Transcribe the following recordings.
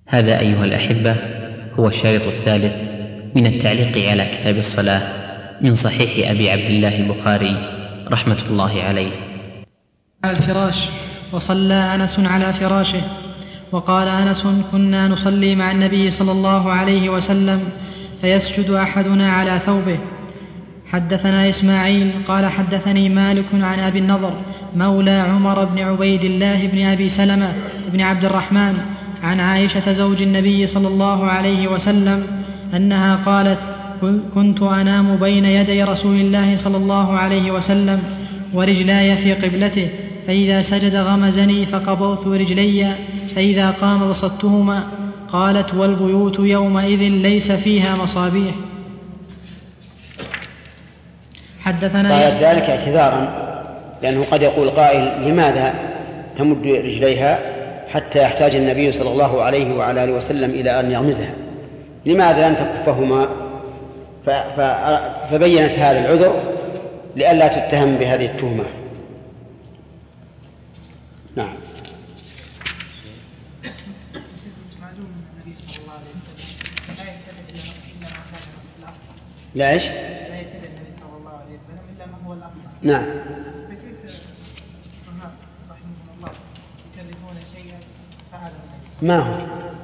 هذا أيها الأحبة هو الشريط الثالث من التعليق على كتاب الصلاة من صحيح أبي عبد الله البخاري رحمة الله عليه. الفراش. وصلى أنس على فراشه. وقال أنس: كنا نصلي مع النبي صلى الله عليه وسلم فيسجد أحدنا على ثوبه. حدثنا إسماعيل قال حدثني مالك عن أبي النضر مولى عمر بن عبيد الله بن أبي سلمة بن عبد الرحمن عن عائشة زوج النبي صلى الله عليه وسلم أنها قالت: كنت أنام بين يدي رسول الله صلى الله عليه وسلم ورجلاي في قبلته، فإذا سجد غمزني فقبضت رجلي، فإذا قام بسطتهما. قالت: والبيوت يومئذ ليس فيها مصابيح. حدثنا قالت ذلك اعتذارا، لأنه قد يقول قائل: لماذا تمد رجليها حتى يحتاج النبي صلى الله عليه وعلى آله وسلم إلى أن يغمزها؟ لماذا لم تكفهما؟ فبينت هذا العذر لئلا تتهم بهذه التهمة. نعم. لا إيش؟ نعم. ما هو؟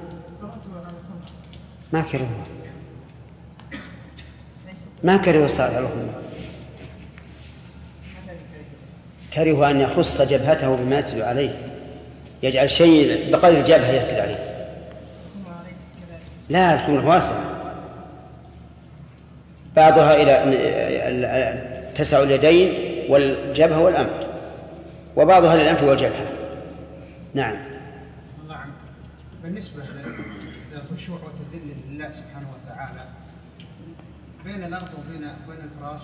ما كرهوا الصلاة على الخمر، كرهوا أن يخص جبهته بما يسجد عليه، يجعل شيء بقدر الجبهة يسجد عليه. لا، الخمر واسع، بعضها إلى تسع اليدين والجبهة والأنف، وبعضها للأنف والجبهة. نعم. بالنسبة للخشوع والتذلل لله سبحانه وتعالى بين الأرض وبين الفراش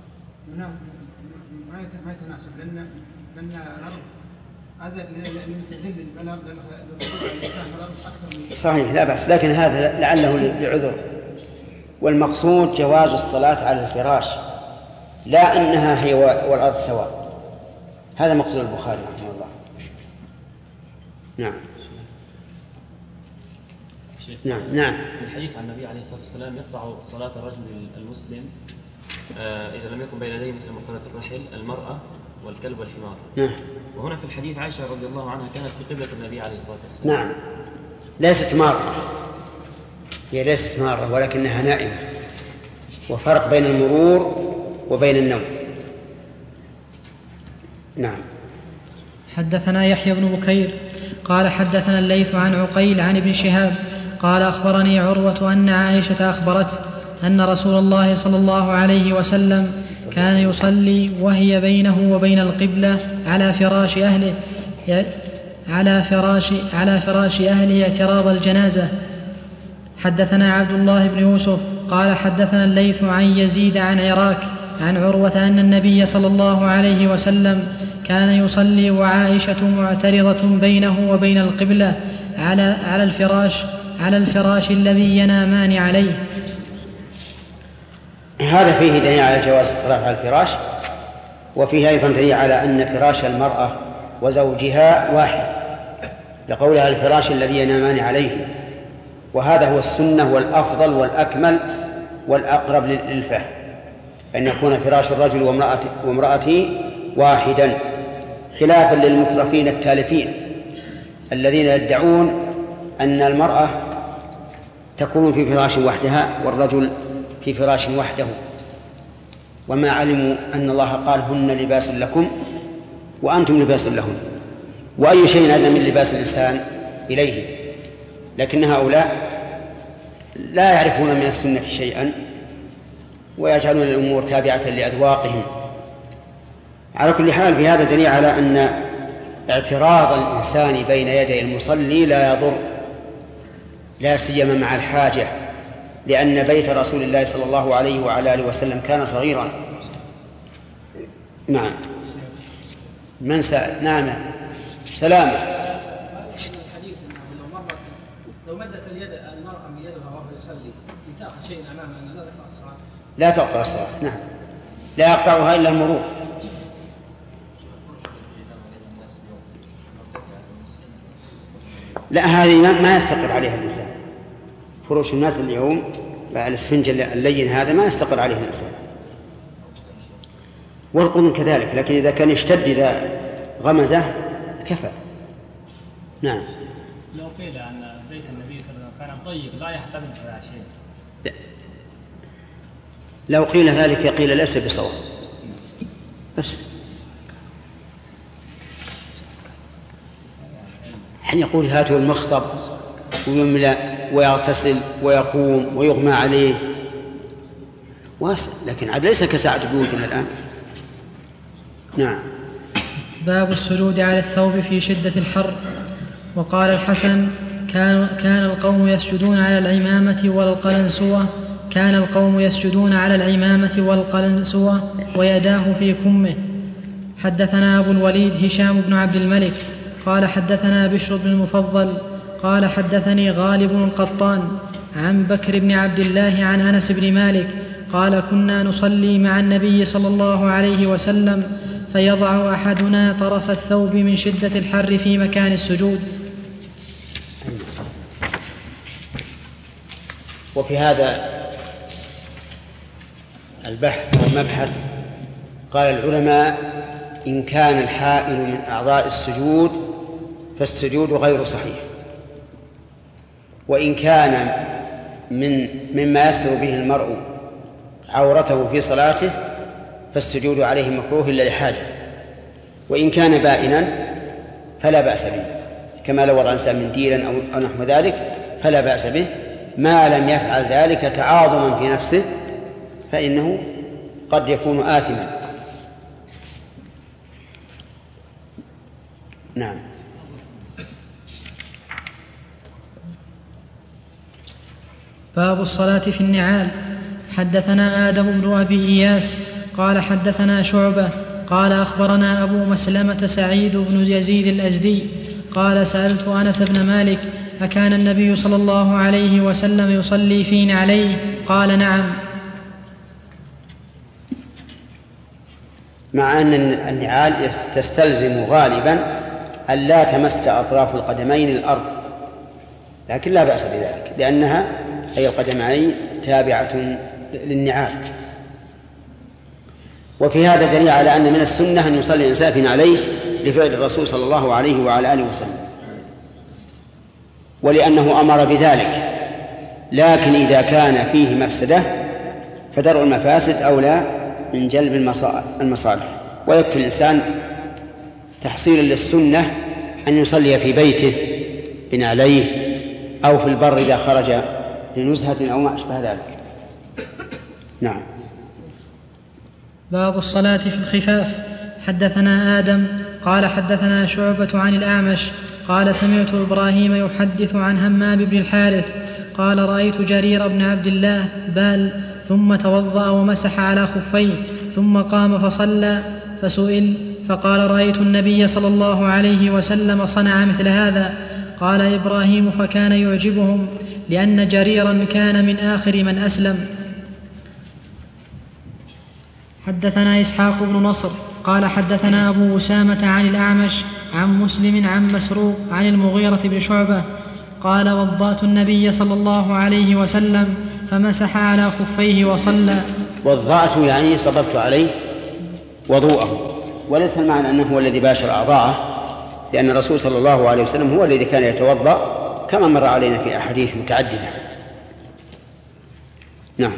ما يتناسب، لأن الأرض أذل للتذلل للإنسان الأرض أكثر من صحيح، لا بأس، لكن هذا لعله لعذر، والمقصود جواز الصلاة على الفراش، لا أنها هي والأرض سواء. هذا مقصود البخاري رحمه الله. نعم. نعم. في الحديث عن النبي عليه الصلاة والسلام يقطع صلاة الرجل المسلم إذا لم يكن بين يديه مثل مقالة الرحل المرأة والكلب والحمار. نعم. وهنا في الحديث عائشة رضي الله عنها كانت في قبلة النبي عليه الصلاة والسلام. نعم، ليست مارة، هي ليست مارة ولكنها نائمة، وفرق بين المرور وبين النوم. نعم. حدثنا يحيى بن بكير قال حدثنا الليث عن عقيل عن ابن شهاب قال أخبرني عروة أن عائشة أخبرته أن رسول الله صلى الله عليه وسلم كان يصلي وهي بينه وبين القبلة على فراش أهله اعتراض الجنازة. حدثنا عبد الله بن يوسف قال حدثنا الليث عن يزيد عن عراك عن عروة أن النبي صلى الله عليه وسلم كان يصلي وعائشة معترضة بينه وبين القبلة على الفراش الذي ينامان عليه. هذا فيه دليل على جواز الصلاة على الفراش، وفيه أيضا دليل على أن فراش المرأة وزوجها واحد، لقولها الفراش الذي ينامان عليه، وهذا هو السنة والأفضل والأكمل والأقرب للفهم، أن يكون فراش الرجل وامرأته واحدا، خلافا للمترفين التالفين الذين يدعون أن المرأة تكون في فراش وحدها والرجل في فراش وحده، وما علموا أن الله قال: هن لباس لكم وأنتم لباس لهن، وأي شيء أدنى من لباس الإنسان إليه. لكن هؤلاء لا يعرفون من السنة شيئا ويجعلون الأمور تابعة لأذواقهم. على كل حال، في هذا دليل على أن اعتراض الإنسان بين يدي المصلي لا يضر، لا سيما مع الحاجة، لأن بيت رسول الله صلى الله عليه وعلى آله وسلم كان صغيرا. نعم. من سأل؟ نعم. سلامة. لو مدت اليد المرأة من يدها وهو يصلي لتأخذ شيء أمامها أن لا تقطع الصلاة. لا تقطع الصلاة. نعم، لا يقطعها إلا المرور. لا، هذه ما يستقر عليها الإنسان. فروش الناس اليوم الاسفنج اللين هذا ما يستقر عليه الإنسان، والقرن كذلك، لكن إذا كان يشتد إذا غمزه كفى. نعم. لو قيل عن بيت النبي صلى الله عليه وسلم كان طيب لا يحتمل هذا شيء. لا. لو قيل ذلك قيل ليس بصواب بس. حين يقول هاته المخطب ويملأ ويغتسل ويقوم ويغمى عليه واسع، لكن عاد ليس كساعة بيوتنا الآن. نعم. باب السجود على الثوب في شدة الحر. وقال الحسن: كان القوم يسجدون على العمامة والقلنسوة، كان القوم يسجدون على العمامة والقلنسوة ويداه في كمه. حدثنا أبو الوليد هشام بن عبد الملك قال حدثنا بشر بن المفضل قال حدثني غالب القطان عن بكر بن عبد الله عن أنس بن مالك قال: كنا نصلي مع النبي صلى الله عليه وسلم فيضع أحدنا طرف الثوب من شدة الحر في مكان السجود. وفي هذا البحث والمبحث قال العلماء: إن كان الحائل من أعضاء السجود فالسجود غير صحيح، وإن كان مما يستر به المرء عورته في صلاته فالسجود عليه مكروه إلا لحاجة، وإن كان بائنا فلا بأس به، كما لو وضع الإنسان منديلا أو نحو ذلك فلا بأس به، ما لم يفعل ذلك تعاظما في نفسه فإنه قد يكون آثما. نعم. باب الصلاة في النعال. حدثنا آدم بن أبي إياس قال حدثنا شعبة قال أخبرنا أبو مسلمة سعيد بن يزيد الأزدي قال: سألت أنس بن مالك: أكان النبي صلى الله عليه وسلم يصلي في نعليه؟ قال: نعم. مع أن النعال تستلزم غالبا أن لا تمس أطراف القدمين الأرض، لكن لا بأس بذلك لأنها أي القدمين تابعة للنعال. وفي هذا دليل على أن من السنة أن يصلي الإنسان في نعليه لفعل الرسول صلى الله عليه وعلى آله وسلم، ولأنه أمر بذلك. لكن إذا كان فيه مفسدة فدرء المفاسد أولى من جلب المصالح، ويكفي الإنسان تحصيلا للسنة أن يصلي في بيته بنعليه أو في البر إذا خرج لنزهة أو ما أشبه ذلك. نعم. باب الصلاة في الخفاف. حدثنا آدم قال حدثنا شعبة عن الأعمش قال: سمعت إبراهيم يحدث عن همام بن الحارث قال: رأيت جرير بن عبد الله بال ثم توضأ ومسح على خفيه ثم قام فصلى، فسئل فقال: رأيت النبي صلى الله عليه وسلم صنع مثل هذا. قال إبراهيم: فكان يعجبهم لأن جريرا كان من آخر من أسلم. حدثنا إسحاق بن نصر قال حدثنا أبو أسامة عن الأعمش عن مسلم عن مسروق عن المغيرة بن شعبة قال: وضأت النبي صلى الله عليه وسلم فمسح على خفيه وصلى. وضأت يعني صببت عليه وضوءه، وليس المعنى أنه هو الذي باشر أعضاءه، لأن الرسول صلى الله عليه وسلم هو الذي كان يتوضأ كما مر علينا في أحاديث متعددة. نعم.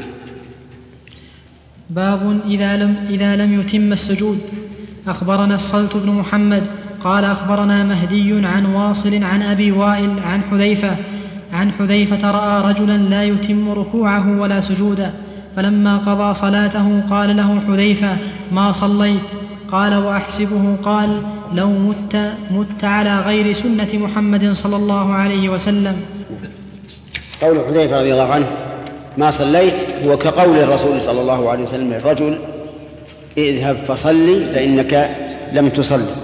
باب إذا لم يتم السجود. أخبرنا الصلت بن محمد قال أخبرنا مهدي عن واصل عن أبي وائل عن حذيفة رأى رجلا لا يتم ركوعه ولا سجوده، فلما قضى صلاته قال له حذيفة: ما صليت؟ قال: وأحسبه قال: لو مت على غير سنة محمد صلى الله عليه وسلم. قول حذيفة رضي الله عنه ما صليت هو كقول الرسول صلى الله عليه وسلم للرجل: اذهب فصلي فإنك لم تصلي.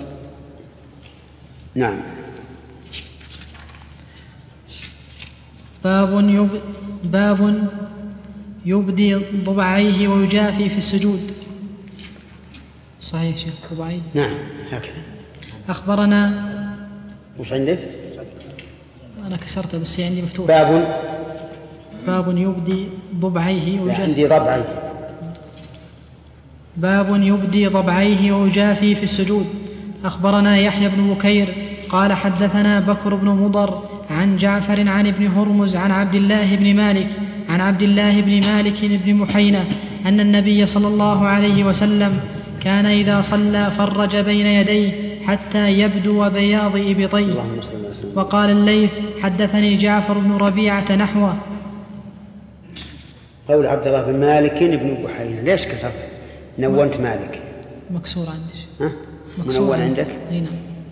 نعم. باب يبدي ضبعيه ويجافي في السجود. صحيح شيخ؟ ضبعيه. نعم هكذا. أخبرنا. وش عندك؟ أنا كسرته بس عندي مفتوح. باب يبدي ضبعيه عندي ضبعيه. باب يبدي ضبعيه ويجافي في السجود. أخبرنا يحيى بن بكير قال حدثنا بكر بن مضر عن جعفر عن ابن هرمز عن عبد الله بن مالك بن محينة أن النبي صلى الله عليه وسلم كان إذا صلى فرج بين يديه حتى يبدو بياض إبطيه. وقال الليث حدثني جعفر بن ربيعة نحوه. قول عبد الله بن مالك بن بحينة، ليش كسرت نونت مالك؟ مكسور عندي. منون عندك؟ نعم.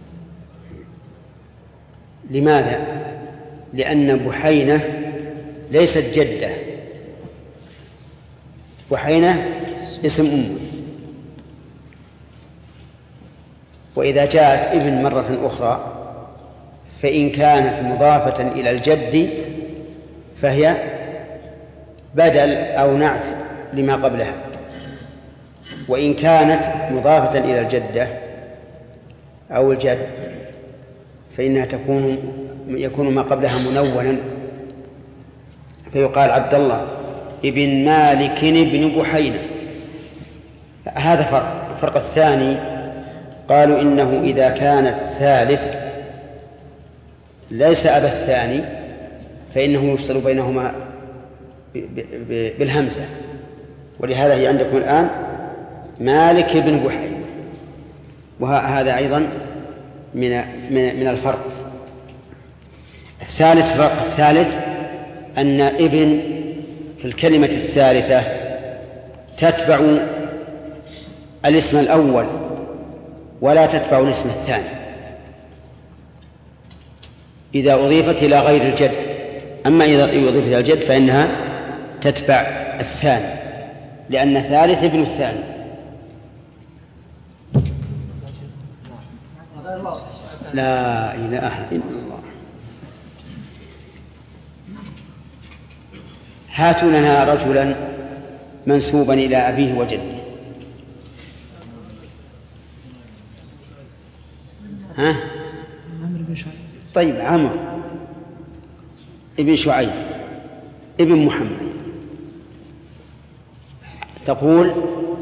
لماذا؟ لأن بحينة ليست جدة، بحينة اسم أم، وإذا جاءت ابن مرة أخرى فإن كانت مضافة إلى الجد فهي بدل أو نعت لما قبلها، وإن كانت مضافة إلى الجدة أو الجد فإنها يكون ما قبلها منونا، فيقال عبد الله ابن مالك بن بحينة. هذا فرق. الفرق الثاني قالوا إنه إذا كانت ثالث ليس أبا الثاني فإنه يفصل بينهما بالهمزة، ولهذا هي عندكم الآن مالك بن بحينة، وهذا أيضا من الفرق الثالث. الفرق الثالث أن ابن في الكلمة الثالثة تتبع الاسم الأول ولا تتبع الاسم الثاني إذا أضيفت إلى غير الجد، أما إذا أضيفت إلى الجد فإنها تتبع الثاني، لأن ثالث ابن الثاني. لا إله إلا الله. هاتوا لنا رجلا منسوبا إلى أبيه وجده. ها؟ طيب، عمرو ابن شعيب ابن محمد. تقول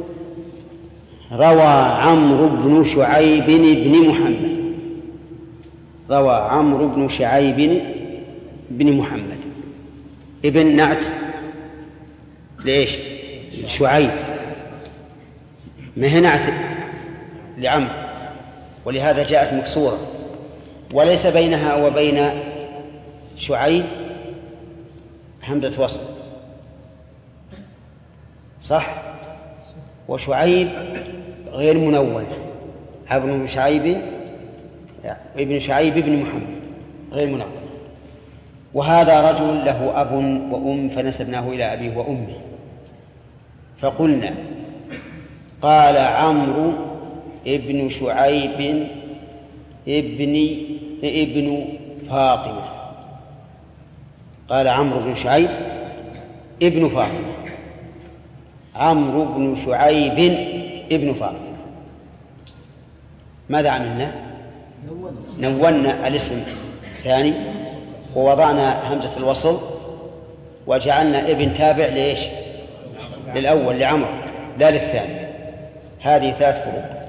روى عمرو بن شعيب بن محمد، روى عمرو بن شعيب بن محمد. ابن نعت ليش؟ شعيب، ما هي نعت لعمرو، ولهذا جاءت مكسورة، وليس بينها وبين شعيب همزة وصل، صح؟ وشعيب غير منونة، ابن شعيب ابن شعيب بن محمد غير منونة. وهذا رجل له أب وأم فنسبناه إلى أبيه وأمه، فقلنا قال عمرو ابن شعيب ابن فاطمة، قال عمرو بن شعيب ابن فاطمة، عمرو بن شعيب ابن فاطمة. ماذا عملنا؟ نونا الاسم الثاني ووضعنا همزة الوصل وجعلنا ابن تابع ليش؟ للأول لعمرو لا للثاني. هذه ثلاث فروق.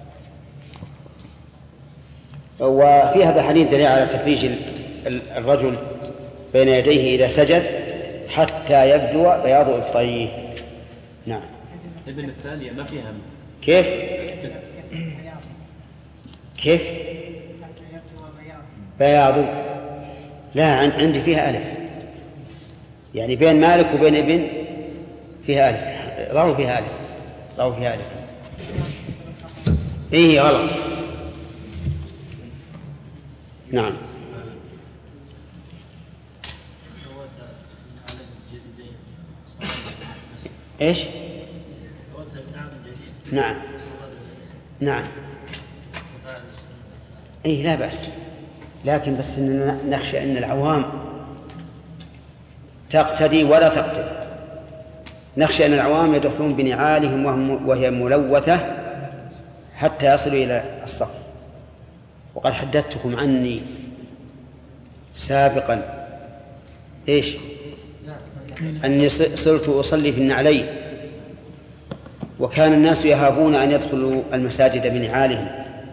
وفي هذا الحديث دليل على تفريج الرجل بين يديه إذا سجد حتى يبدو بياض إبطيه. نعم. ابن الثانية ما فيها همزة. كيف؟ كيف؟ بياض. لا، عندي فيها ألف، يعني بين مالك وبين ابن فيها ألف، ضعوا فيها ألف، ضعوا فيها ألف. إيه غلط. نعم. إيش؟ نعم نعم. إيه لا بأس، لكن بس إننا نخشى أن العوام تقتدي ولا تقتدي. نخشى أن العوام يدخلون بنعالهم وهي ملوثة حتى يصلوا إلى الصف. وقد حدثتكم عني سابقا إيش؟ أني صرت أصلي في النعلين، وكان الناس يهابون أن يدخلوا المساجد بنعالهم،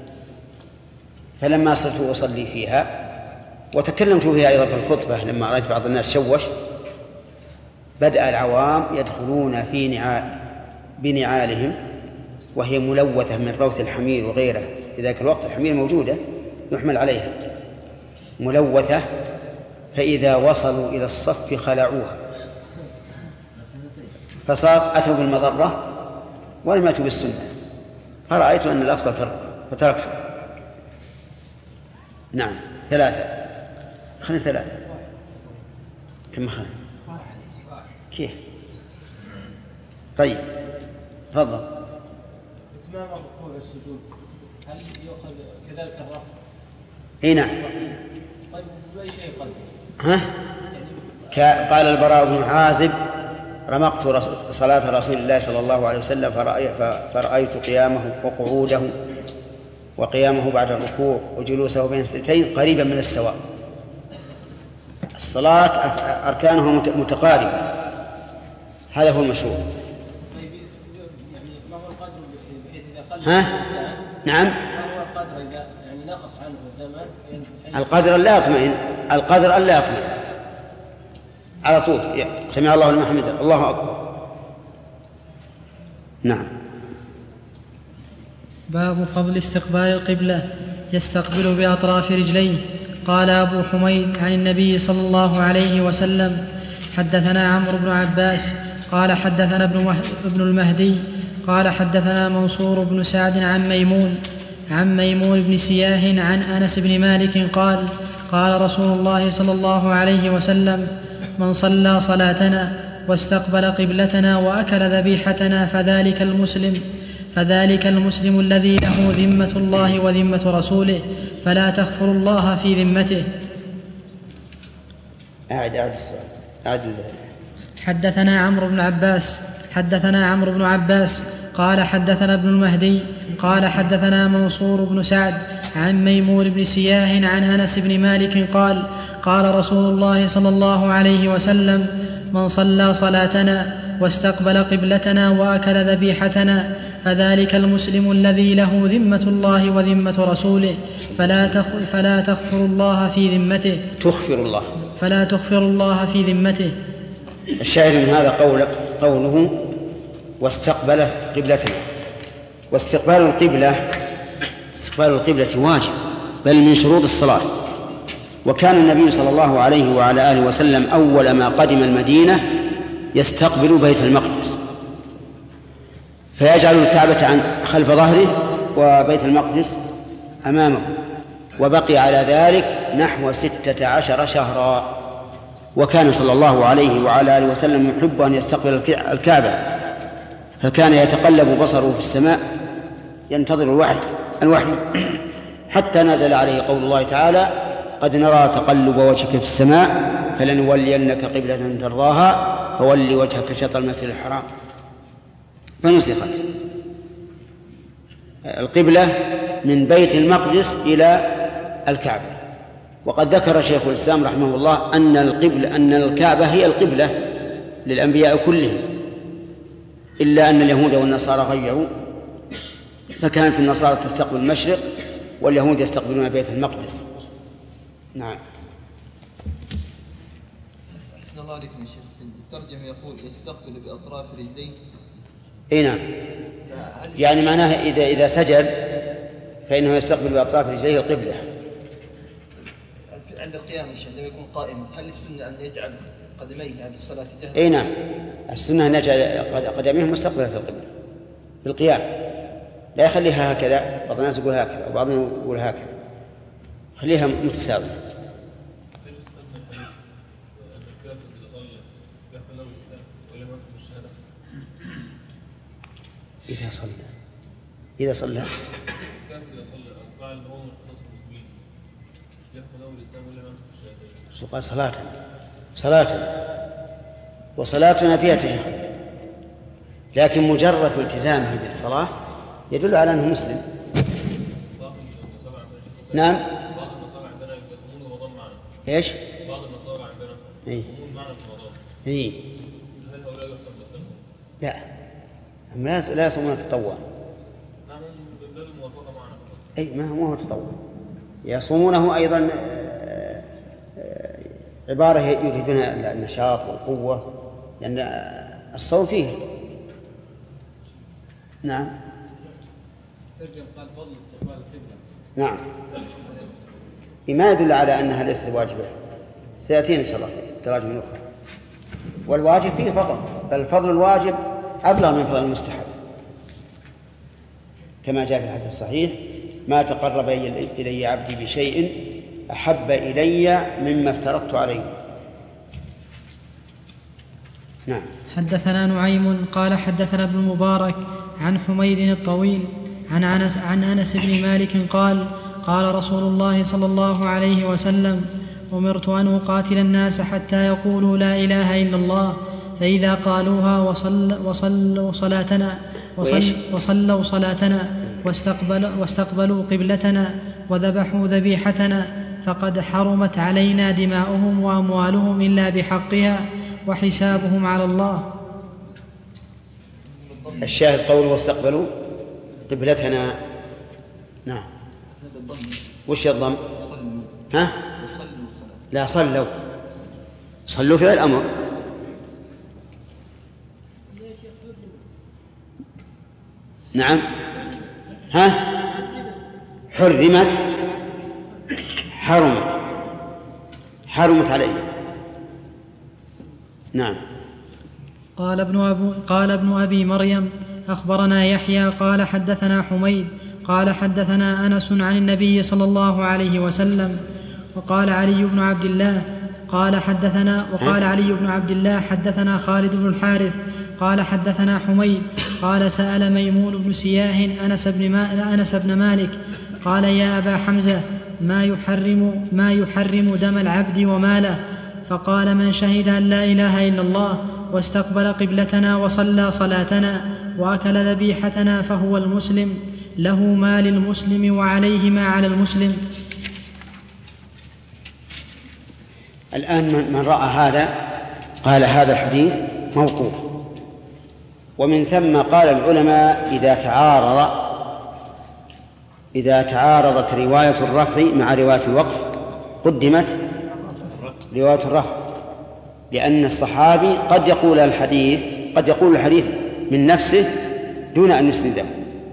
فلما صرت أصلي فيها وتكلمت فيها أيضا في الخطبة لما رأيت بعض الناس شوش، بدأ العوام يدخلون بنعالهم وهي ملوثة من روث الحمير وغيره. في ذاك الوقت الحمير موجودة يحمل عليها ملوثة، فإذا وصلوا إلى الصف خلعوها، فصار أتوا بالمضرة ولم يأتوا بالسنة، فرأيت أن الأفضل فتركته. نعم 3 خلنا 3 كم خلنا كيف؟ طيب تفضل. اتمام الركوع والسجود هل يؤخذ كذلك الرفع؟ اي نعم. طيب باي شيء قلبي؟ قال البراء بن عازب: رمقت صلاة رسول الله صلى الله عليه وسلم فرأيت قيامه وقعوده وقيامه بعد الركوع وجلوسه بين السجدتين قريبا من السواء. الصلاة أركانها متقاربة، هذا هو المشهور. يعني ما هو القدر بحيث إذا قل نعم. ما هو القدر إذا يعني نقص عنه الزمن؟ القدر لا يطمئن، القدر ألا يطمئن على طول. سمع الله لمن حمده، الله أكبر. نعم. باب فضل استقبال القبلة، يستقبل بأطراف رجليه. قال أبو حميد عن النبي صلى الله عليه وسلم: حدثنا عمرو بن عباس قال حدثنا ابن المهدي قال حدثنا منصور بن سعد عن ميمون بن سياه عن أنس بن مالك قال: قال رسول الله صلى الله عليه وسلم: من صلى صلاتنا واستقبل قبلتنا وأكل ذبيحتنا فذلك المسلم الذي له ذمة الله وذمة رسوله فلا تغفر الله في ذمته. أعد السؤال. حدثنا عمرو بن عباس قال حدثنا ابن المهدي قال حدثنا منصور بن سعد عن ميمون بن سياه عن أنس بن مالك قال: قال رسول الله صلى الله عليه وسلم: من صلى صلاتنا واستقبل قبلتنا وأكل ذبيحتنا فذلك المسلم الذي له ذمة الله وذمة رسوله فلا تغفر الله في ذمته. فلا تغفر الله في ذمته. الشاهد من هذا قوله واستقبل قبلتنا. واستقبال القبلة واجب، بل من شروط الصلاة. وكان النبي صلى الله عليه وعلى آله وسلم أول ما قدم المدينة يستقبل بيت المقدس، فيجعل الكعبة خلف ظهره وبيت المقدس أمامه، وبقي على ذلك نحو 16 شهرا. وكان صلى الله عليه وعلى آله وسلم يحب أن يستقبل الكعبة، فكان يتقلب بصره في السماء ينتظر الوحي حتى نزل عليه قول الله تعالى: قد نرى تقلب وجهك في السماء فلنولينك قبلة ترضاها فول وجهك شطر المسجد الحرام. فنسخت القبلة من بيت المقدس إلى الكعبة. وقد ذكر شيخ الإسلام رحمه الله أن الكعبة هي القبلة للأنبياء كلهم، إلا أن اليهود والنصارى غيروا، فكانت النصارى تستقبل المشرق واليهود يستقبلون بيت المقدس. نعم. أحسن الله عليكم يا شيخ. الترجمة يقول يستقبل بأطراف رجليه. اي نعم، يعني معناه إذا سجد فإنه يستقبل بأطراف رجليه القبلة. عند القيام عندما يكون قائما هل السنة أن يجعل قدميه في الصلاة جهة؟ اي نعم، السنة أن يجعل قدميه مستقبلة القبلة بالقيام، لا يخليها هكذا. بعض الناس يقول هكذا وبعضهم يقول هكذا، خليها متساوية. إذا صلى قال صلاة وصلاتنا فيها تشهد، لكن مجرد التزامه بالصلاة يدل على أنه مسلم. نعم. إيش؟ بعض النصارى عندنا يصومون معنا في رمضان. هل هؤلاء يحكم بصومهم؟ لا، لا يصومون تطوعا. نعم، من باب الموافقة معنا فقط. أي ما هو تطوع، يصومونه أيضا عبارة يريدون النشاط والقوة، لأن الصوم فيه. نعم. ترجم قال فضل استقبال القبلة. نعم، ما يدل على أنها ليست واجبة، سيأتينا إن شاء الله تراجم أخرى. والواجب فيه فضل، بل فضل الواجب أبلغ من فضل المستحب، كما جاء في الحديث الصحيح: ما تقرب إلي عبدي بشيء أحب إلي مما افترضت عليه. نعم. حدثنا نعيم قال حدثنا ابن المبارك عن حميد الطويل عن أنس بن مالك قال: قال رسول الله صلى الله عليه وسلم: أمرت أن أقاتل الناس حتى يقولوا لا إله إلا الله، فإذا قالوها وصلوا صلاتنا واستقبلوا قبلتنا وذبحوا ذبيحتنا فقد حرمت علينا دماؤهم وأموالهم إلا بحقها وحسابهم على الله. الشاهد قوله واستقبلوا قبلتنا. نعم. وش الضم؟ ها؟ لا، صلوا في الأمر. نعم. ها؟ حرمت علينا. نعم. قال ابن أبي مريم: أخبرنا يحيى قال حدثنا حميد قال حدثنا أنس عن النبي صلى الله عليه وسلم. وقال علي بن عبد الله حدثنا خالد بن الحارث قال حدثنا حميد قال: سأل ميمون بن سياه أنس بن مالك قال: يا أبا حمزة، ما يحرم دم العبد وماله؟ فقال: من شهد أن لا إله إلا الله واستقبل قبلتنا وصلى صلاتنا وأكل ذبيحتنا فهو المسلم، له ما للمسلم وعليه ما على المسلم. الآن من رأى هذا قال هذا الحديث موقوف، ومن ثم قال العلماء إذا تعارضت رواية الرفع مع رواية الوقف قدمت رواية الرفع، لأن الصحابي قد يقول الحديث من نفسه دون أن يسنده،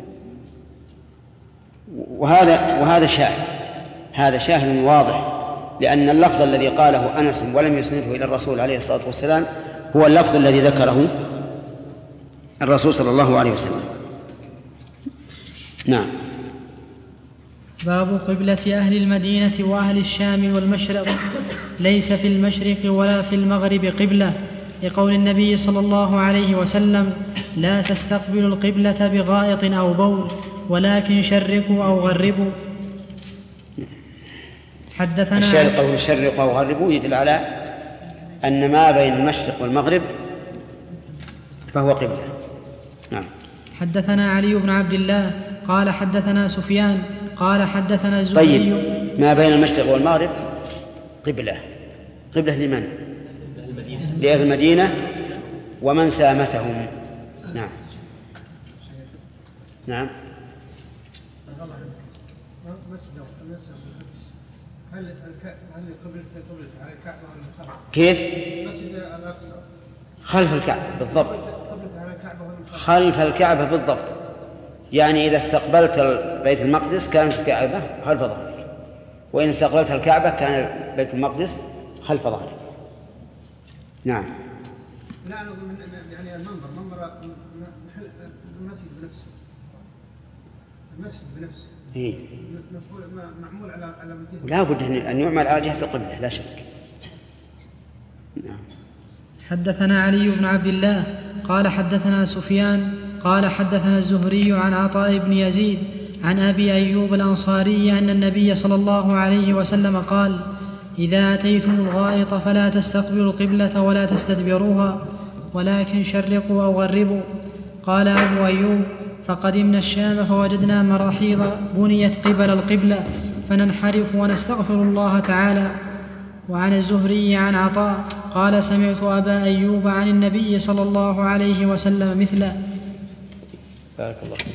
وهذا شاهد واضح، لأن اللفظ الذي قاله أنس ولم يسنده إلى الرسول عليه الصلاة والسلام هو اللفظ الذي ذكره الرسول صلى الله عليه وسلم. نعم. باب قبلة أهل المدينة وأهل الشام والمشرق: ليس في المشرق ولا في المغرب قبلة، لقول النبي صلى الله عليه وسلم: لا تستقبلوا القبلة بغائط أو بول، ولكن شرقوا أو غربوا. حدثنا الشاهد قول شرقوا أو غربوا يدل على أن ما بين المشرق والمغرب فهو قبلة. نعم. حدثنا علي بن عبد الله قال حدثنا سفيان قال حدثنا الزهري. طيب، ما بين المشرق والمغرب قبلة لمن؟ لأهل المدينة ومن سامتهم. نعم. نعم. هل قبلة على الكعبة ولا الخلف؟ كيف؟ مسجد الأقصى خلف الكعبة بالضبط. قبلة على الكعبة ولا الخلف؟ خلف الكعبة بالضبط، يعني إذا استقبلت بيت المقدس كانت الكعبة خلف ظهرك، وإن استقبلت الكعبة كان بيت المقدس خلف ظهرك. نعم. لا، أنا يعني منبر المسجد بنفسه. إيه؟ معمول على لا بد أن يعمل على جهة القبلة لا شك. نعم. حدثنا علي بن عبد الله قال حدثنا سفيان قال حدثنا الزهري عن عطاء بن يزيد عن أبي أيوب الأنصاري أن النبي صلى الله عليه وسلم قال: إذا أتيتم الغائط فلا تستقبلوا القبلة ولا تستدبروها، ولكن شرقوا أو غربوا. قال أبو أيوب: فقدمنا الشام فوجدنا مراحيض بنيت قبل القبلة، فننحرف ونستغفر الله تعالى، وعن الزهري عن عطاء قال سمعت أبا أيوب عن النبي صلى الله عليه وسلم مثله. بارك الله فيك.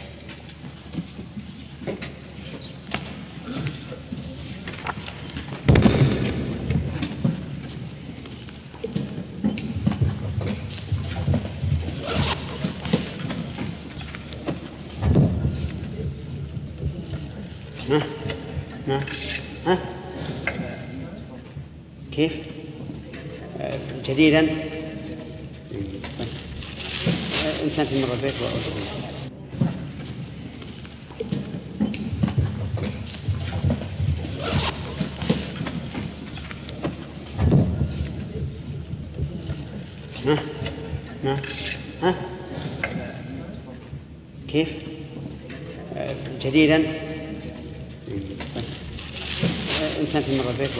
كيف جديدا انسان في مرة البيت كيف جديدا انسان في مرة البيت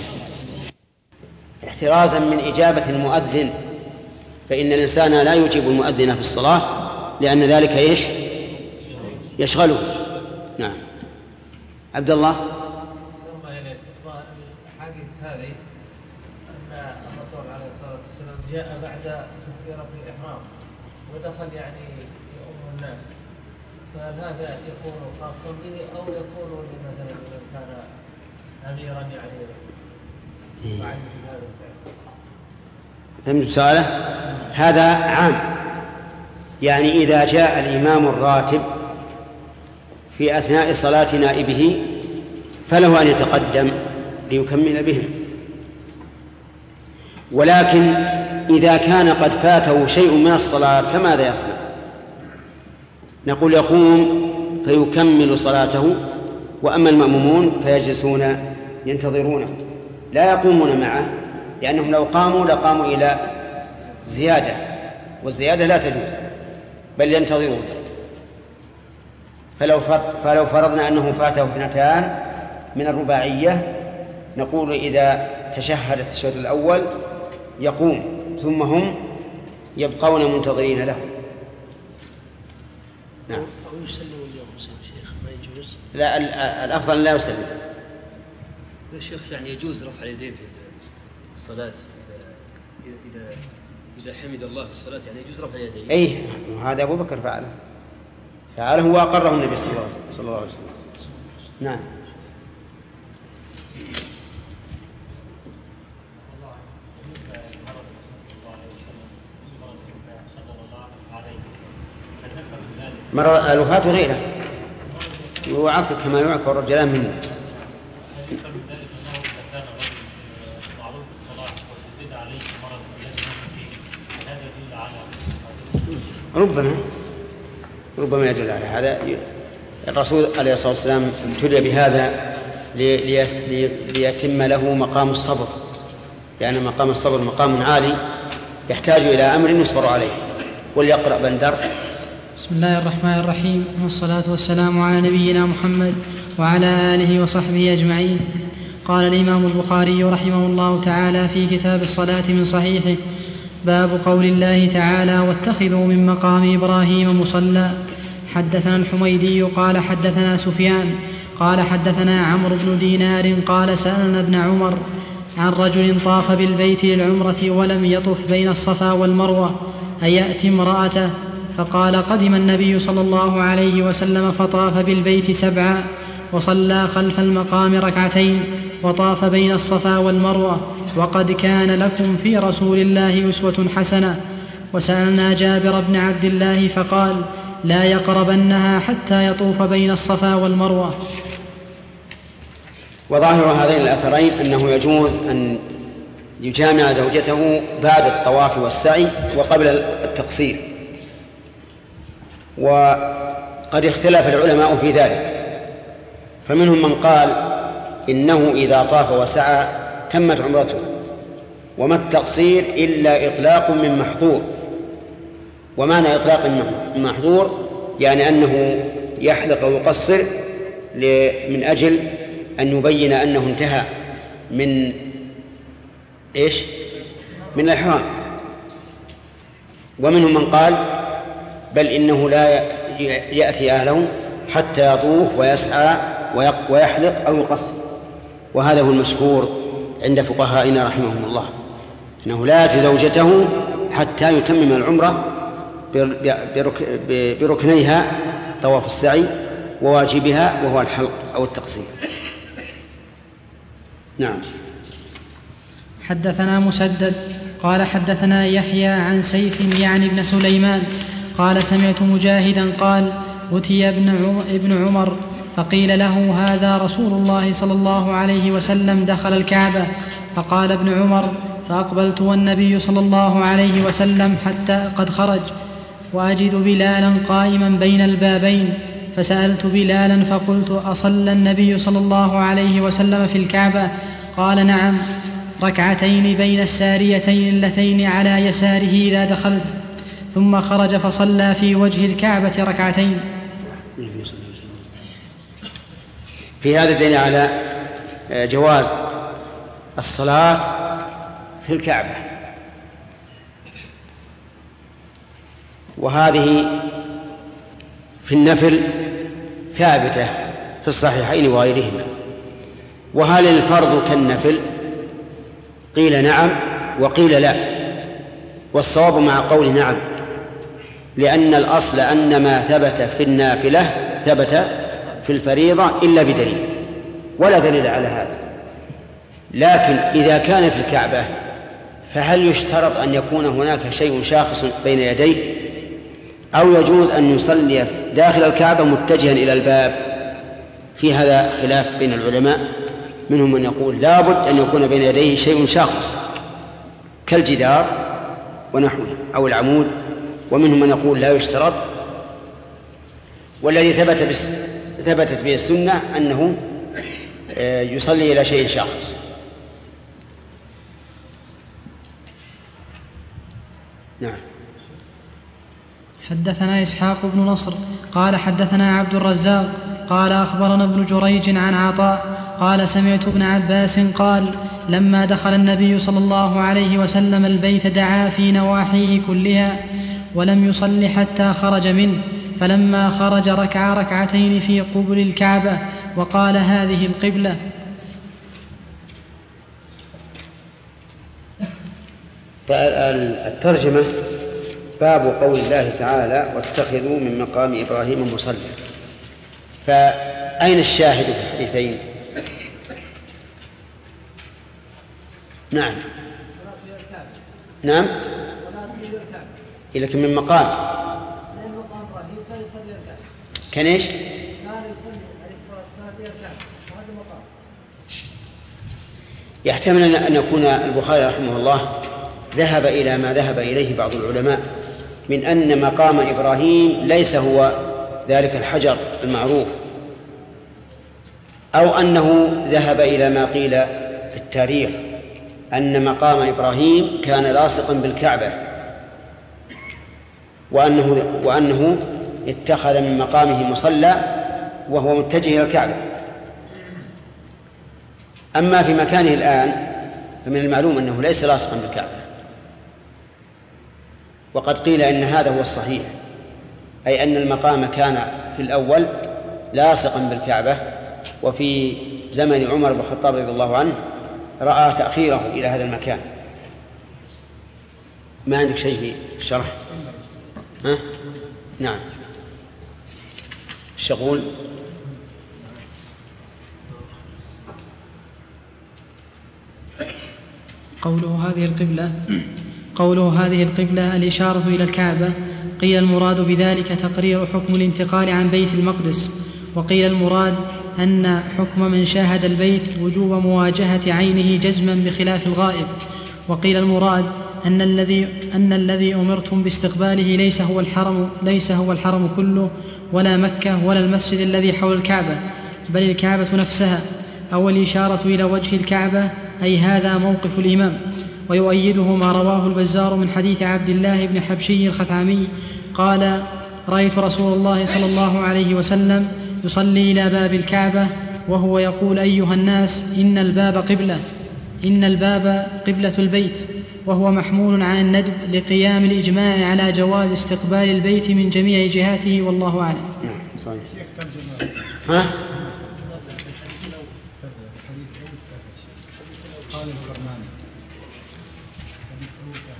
احترازا من إجابة المؤذن، فإن الإنسان لا يجيب المؤذن في الصلاة لأن ذلك يشغله. نعم. عبد الله. الحديث هذه أن الرسول عليه الصلاة والسلام جاء بعد تكبيرة الإحرام ودخل يعني يؤم الناس، فهل هذا يكون خاصا به أو يكون مثلا إذا كان أميرا يعني فهمت سؤاله؟ هذا عام، يعني إذا جاء الإمام الراتب في أثناء صلاة نائبه فله أن يتقدم ليكمل بهم، ولكن إذا كان قد فاته شيء من الصلاة فماذا يصنع؟ نقول يقوم فيكمل صلاته، وأما المأمومون فيجلسون ينتظرونه لا يقومون معه، لأنهم لو قاموا لقاموا إلى زيادة، والزيادة لا تجوز، بل ينتظرون. فلو فرضنا أنه فاته اثنتان من الرباعية نقول إذا تشهد التشهد الأول يقوم، ثم هم يبقون منتظرين له. نعم. أو يسلم اليوم شيخ ما يجوز؟ لا، الأفضل لا يسلم. يا شيخ يعني يجوز رفع اليدين في الصلاة إذا حمد الله في الصلاة، يعني يجوز رفع اليدين. أي هذا أبو بكر فعله وأقره النبي صلى الله عليه وسلم. نعم. مرة الوفاة غيره يوعك كما يوعك الرجلان منا. ربما يدل على هذا. الرسول عليه الصلاة والسلام ابتلي بهذا ليتم له مقام الصبر، لأن مقام الصبر مقام عالي يحتاج إلى أمر يصبر عليه. وليقرأ بندر. بسم الله الرحمن الرحيم، والصلاة والسلام على نبينا محمد وعلى آله وصحبه أجمعين. قال الإمام البخاري رحمه الله تعالى في كتاب الصلاة من صحيحه: باب قول الله تعالى: واتخذوا من مقام إبراهيم مصلى. حدثنا الحميدي قال حدثنا سفيان قال حدثنا عمرو بن دينار قال سألنا ابن عمر عن رجل طاف بالبيت للعمرة ولم يطف بين الصفا والمروة أيأتي امرأته؟ فقال: قدم النبي صلى الله عليه وسلم فطاف بالبيت 7 وصلى خلف المقام 2 وطاف بين الصفا والمروة، وقد كان لكم في رسول الله أسوة حسنة. وسألنا جابر بن عبد الله فقال: لا يقربنها حتى يطوف بين الصفا والمروة. وظاهر هذين الأثرين أنه يجوز أن يجامع زوجته بعد الطواف والسعي وقبل التقصير، وقد اختلف العلماء في ذلك، فمنهم من قال إنه إذا طاف وسعى تمت عمرته، وما التقصير إلا إطلاق من محظور. ومعنى إطلاق من محظور يعني أنه يحلق ويقصر من أجل أن يبين أنه انتهى من من الإحرام. ومنهم من قال بل إنه لا يأتي أهله حتى يطوف ويسعى ويحلق أو يقصر، وهذا هو المشهور عند فقهائنا رحمهم الله أنه لا يأتي زوجته حتى يتمم العمرة بركنيها طواف السعي وواجبها وهو الحلق أو التقصير. نعم. حدثنا مسدد قال حدثنا يحيى عن سيف يعني ابن سليمان قال سمعت مجاهدا قال أتي ابن عمر فقيل له هذا رسول الله صلى الله عليه وسلم دخل الكعبة، فقال ابن عمر فأقبلت والنبي صلى الله عليه وسلم حتى قد خرج وأجد بلالا قائما بين البابين، فسألت بلالا فقلت أصلى النبي صلى الله عليه وسلم في الكعبة؟ قال نعم، ركعتين بين الساريتين اللتين على يساره إذا دخلت، ثم خرج فصلى في وجه الكعبة ركعتين. في هذا دليل على جواز الصلاة في الكعبة، وهذه في النفل ثابتة في الصحيحين وغيرهما. وهل الفرض كالنفل؟ قيل نعم وقيل لا، والصواب مع قول نعم، لأن الأصل أن ما ثبت في النافلة ثبت في الفريضة إلا بدليل، ولا دليل على هذا. لكن إذا كان في الكعبة فهل يشترط أن يكون هناك شيء شاخص بين يديه، أو يجوز أن يصلي داخل الكعبة متجها إلى الباب؟ في هذا خلاف بين العلماء، منهم من يقول لابد أن يكون بين يديه شيء شاخص كالجدار ونحوه أو العمود، ومنهم من يقول لا يشترط، والذي ثبتت به السنة أنه يصلي إلى شيء شاخص. نعم. حدثنا إسحاق بن نصر قال حدثنا عبد الرزاق قال أخبرنا ابن جريج عن عطاء قال سمعت ابن عباس قال لما دخل النبي صلى الله عليه وسلم البيت دعا في نواحيه كلها ولم يصل حتى خرج منه، فلما خرج ركع ركعتين في قبل الكعبة وقال هذه القبلة. الترجمة باب قول الله تعالى واتخذوا من مقام إبراهيم مصلى. فأين الشاهد في الحديثين؟ نعم نعم، لكن من مقام كان ايش؟ يحتمل أن يكون البخاري رحمه الله ذهب إلى ما ذهب إليه بعض العلماء من أن مقام إبراهيم ليس هو ذلك الحجر المعروف، أو أنه ذهب إلى ما قيل في التاريخ أن مقام إبراهيم كان لاصقا بالكعبة، وأنه اتخذ من مقامه مصلى وهو متجه إلى الكعبة. أما في مكانه الآن فمن المعلوم أنه ليس لاصقا بالكعبة، وقد قيل إن هذا هو الصحيح، أي أن المقام كان في الأول لاصقا بالكعبة، وفي زمن عمر بن الخطاب رضي الله عنه رأى تأخيره إلى هذا المكان. ما عندك شيء في الشرح؟ ها؟ نعم. الشغول قوله هذه القبلة الإشارة إلى الكعبة، قيل المراد بذلك تقرير حكم الانتقال عن بيت المقدس، وقيل المراد أن حكم من شاهد البيت وجوب مواجهة عينه جزما بخلاف الغائب، وقيل المراد أن الذي أمرتم باستقباله ليس هو الحرم كله ولا مكة ولا المسجد الذي حول الكعبة، بل الكعبة نفسها، أو الإشارة إلى وجه الكعبة، أي هذا موقف الإمام. ويؤيده ما رواه البزار من حديث عبد الله بن حبشي الخثعمي قال رأيت رسول الله صلى الله عليه وسلم يصلي إلى باب الكعبة وهو يقول أيها الناس إن الباب قبلة البيت، وهو محمول عن الندب لقيام الإجماع على جواز استقبال البيت من جميع جهاته، والله أعلم. نعم صحيح. ها؟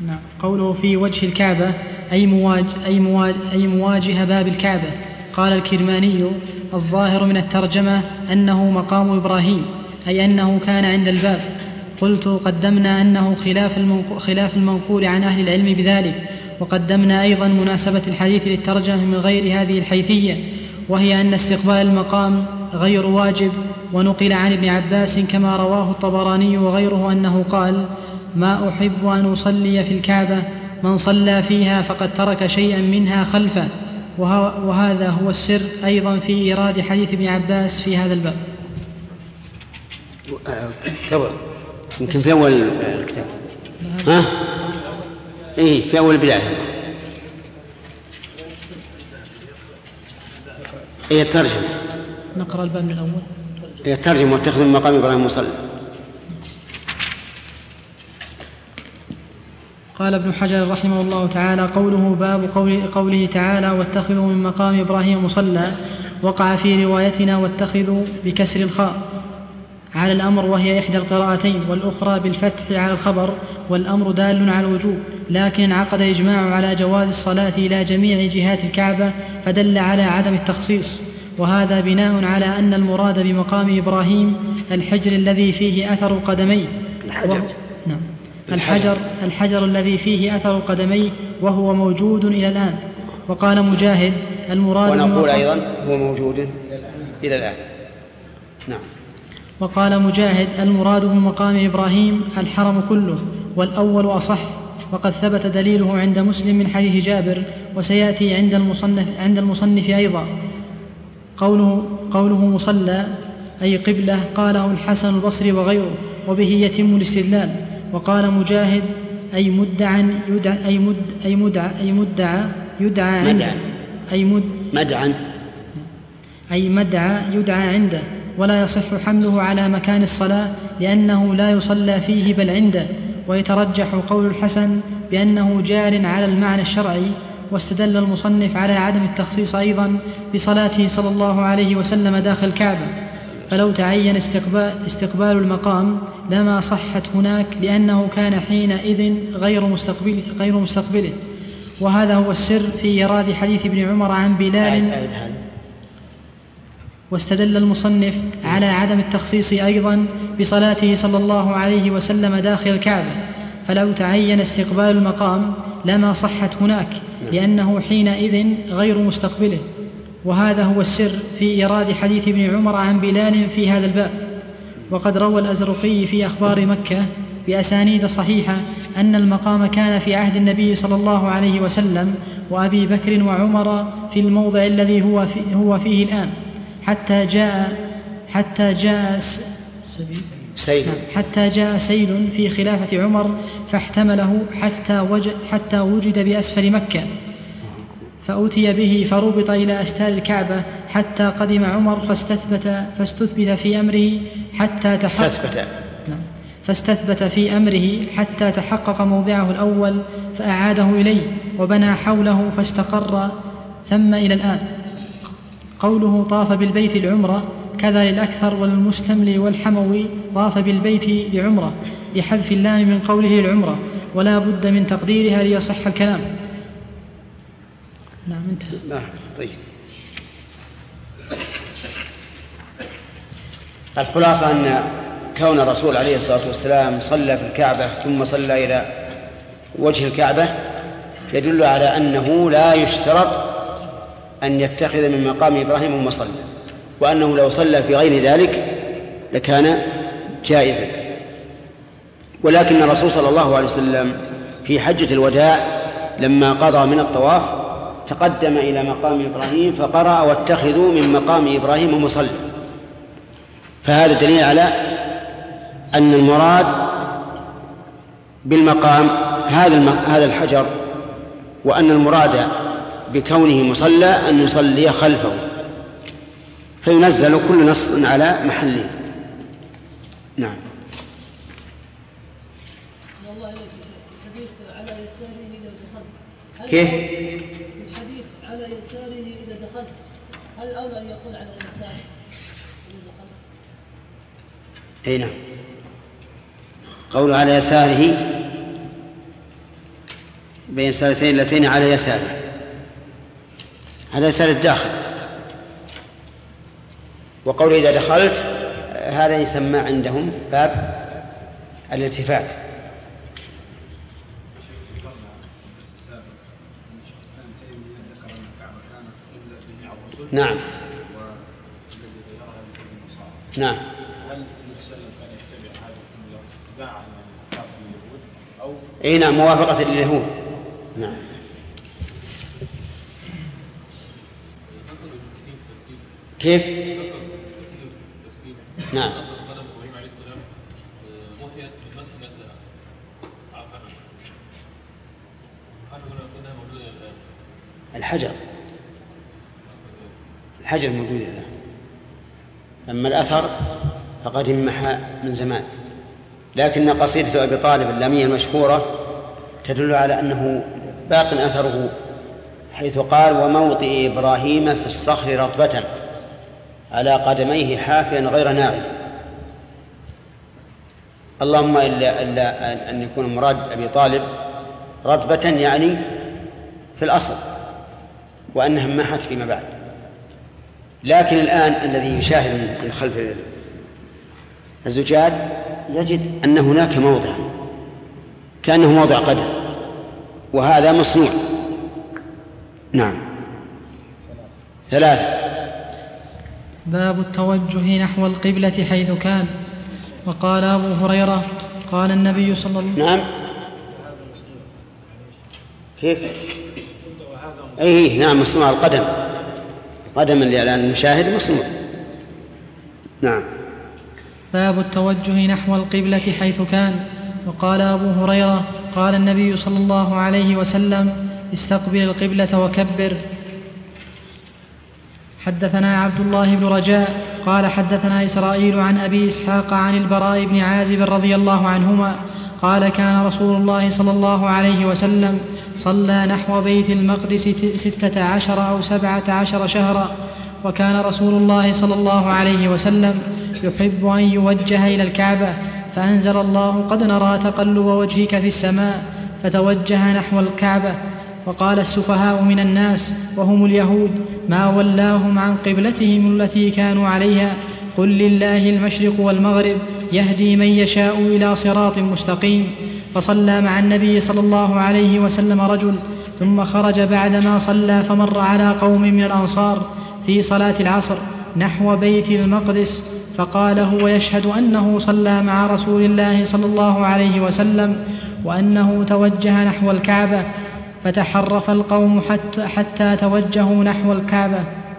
نعم. قوله في وجه الكعبة أي مواجه باب الكعبة. قال الكرماني: الظاهر من الترجمة أنه مقام إبراهيم، أي أنه كان عند الباب. قلت: قدمنا أنه خلاف المنقول عن أهل العلم بذلك، وقدمنا أيضا مناسبة الحديث للترجمة من غير هذه الحيثية، وهي أن استقبال المقام غير واجب. ونقل عن ابن عباس كما رواه الطبراني وغيره أنه قال: ما أحب أن أصلي في الكعبة، من صلى فيها فقد ترك شيئا منها خلفه. وهذا هو السر أيضا في إيراد حديث ابن عباس في هذا الباب. يمكن في أول الكتاب، في أول البداية الترجمة. نقرأ الباب من الأول. الترجمة: واتخذ من مقام إبراهيم مصلى. قال ابن حجر رحمه الله تعالى: قوله باب قوله تعالى: واتخذوا من مقام إبراهيم مصلى، وقع في روايتنا واتخذوا بكسر الخاء على الأمر، وهي إحدى القراءتين، والأخرى بالفتح على الخبر، والأمر دال على الوجوب، لكن انعقد إجماع على جواز الصلاة إلى جميع جهات الكعبة فدل على عدم التخصيص. وهذا بناء على أن المراد بمقام إبراهيم الحجر الذي فيه أثر قدميه، نعم، الحجر الذي فيه أثر قدميه، وهو موجود إلى الآن. وقال مجاهد: المراد، ونقول أيضا هو موجود إلى الآن. نعم. وقال مجاهد: المراد بمقام إبراهيم الحرم كله، والأول أصح، وقد ثبت دليله عند مسلم من حديث جابر، وسيأتي عند المصنف أيضا. قوله مصلى أي قبلة قاله الحسن البصري وغيره، وبه يتم الاستدلال. وقال مجاهد: أي مدعى يدعى عنده، ولا يصح حمله على مكان الصلاة لأنه لا يصلى فيه بل عنده. ويترجح قول الحسن بأنه جار على المعنى الشرعي. واستدل المصنف على عدم التخصيص أيضا بصلاته صلى الله عليه وسلم داخل الكعبة، فلو تعين استقبال المقام لما صحت هناك، لأنه كان حينئذ غير مستقبله. وهذا هو السر في إيراد حديث ابن عمر عن بلال. واستدل المصنف على عدم التخصيص أيضا بصلاته صلى الله عليه وسلم داخل الكعبة، فلو تعين استقبال المقام لما صحت هناك، لأنه حينئذ غير مستقبله. وهذا هو السر في إيراد حديث ابن عمر عن بلال في هذا الباب. وقد روى الأزرقي في أخبار مكة بأسانيد صحيحة أن المقام كان في عهد النبي صلى الله عليه وسلم وأبي بكر وعمر في الموضع الذي هو فيه الآن، حتى جاء سيل في خلافة عمر فاحتمله حتى وجد بأسفل مكة، فأتي به فربط إلى أستار الكعبة حتى قدم عمر فاستثبت في أمره حتى تحقق موضعه الأول فأعاده إليه وبنى حوله فاستقر ثم إلى الآن. قوله طاف بالبيت لعمرة كذا للأكثر والمستملي والحموي طاف بالبيت لعمرة بحذف اللام من قوله للعمرة، ولا بد من تقديرها ليصح الكلام. نعم، انتهى. طيب. الخلاصة أن كون الرسول عليه الصلاة والسلام صلى في الكعبة ثم صلى إلى وجه الكعبة يدل على أنه لا يشترط أن يتخذ من مقام إبراهيم مصلى، وأنه لو صلى في غير ذلك لكان جائزا. ولكن الرسول صلى الله عليه وسلم في حجة الوداع لما قضى من الطواف تقدم إلى مقام إبراهيم فقرأ: واتخذوا من مقام إبراهيم مصلى. فهذا دليل على أن المراد بالمقام هذا الحجر، وأن المراد بكونه مصلى أن يصلي خلفه، فينزل كل نص على محله. نعم. الحديث على يساره إذا دخلت، كيف؟ الحديث على يساره إذا دخلت، هل الأولى أن يقول على يساره إذا دخلت؟ أي نعم. قول على يساره بين السالتين اللتين على يساره، على يسار الداخل. وقول إذا دخلت هذا يسمى عندهم باب الالتفات. نعم نعم. هل السلم كان يتبع هذا اتباعا لليهود أو اي نعم، موافقة لليهود. نعم. كيف؟ نعم. الحجر موجود الآن، أما الأثر فقد انمحى من زمان. لكن قصيدة أبي طالب اللامية المشهورة تدل على أنه باق أثره، حيث قال: وموطئ إبراهيم في الصخر رطبة على قدميه حافيا غير ناعل. اللهم إلا أن يكون مراد أبي طالب رطبة يعني في الأصل، وأنها انمحت فيما بعد. لكن الآن الذي يشاهد من خلف الزجاج يجد أن هناك موضعا كأنه موضع قدم، وهذا مصنوع. نعم. 3. باب التوجه نحو القبلة حيث كان. وقال أبو هريرة قال النبي صلى الله عليه وسلم. نعم. كيف؟ أي نعم، مصنوع القدم، قدم اللي الآن المشاهد مصنوع. نعم. باب التوجه نحو القبلة حيث كان. وقال أبو هريرة قال النبي صلى الله عليه وسلم: استقبل القبلة وكبر. حدثنا عبد الله بن رجاء قال حدثنا إسرائيل عن أبي إسحاق عن البراء بن عازب رضي الله عنهما قال: كان رسول الله صلى الله عليه وسلم صلى نحو بيت المقدس 16 أو 17 شهرا. وكان رسول الله صلى الله عليه وسلم يحب أن يوجه إلى الكعبة، فأنزل الله: قد نرى تقلب وجهك في السماء، فتوجه نحو الكعبة. وقال السفهاء من الناس وهم اليهود: ما ولاهم عن قبلتهم التي كانوا عليها، قل لله المشرق والمغرب يهدي من يشاء إلى صراط مستقيم. فصلى مع النبي صلى الله عليه وسلم رجل، ثم خرج بعدما صلى فمر على قوم من الأنصار في صلاة العصر نحو بيت المقدس، فقال هو يشهد أنه صلى مع رسول الله صلى الله عليه وسلم وأنه توجه نحو الكعبة، فتحرف القوم حتى توجهوا نحو الكعبة.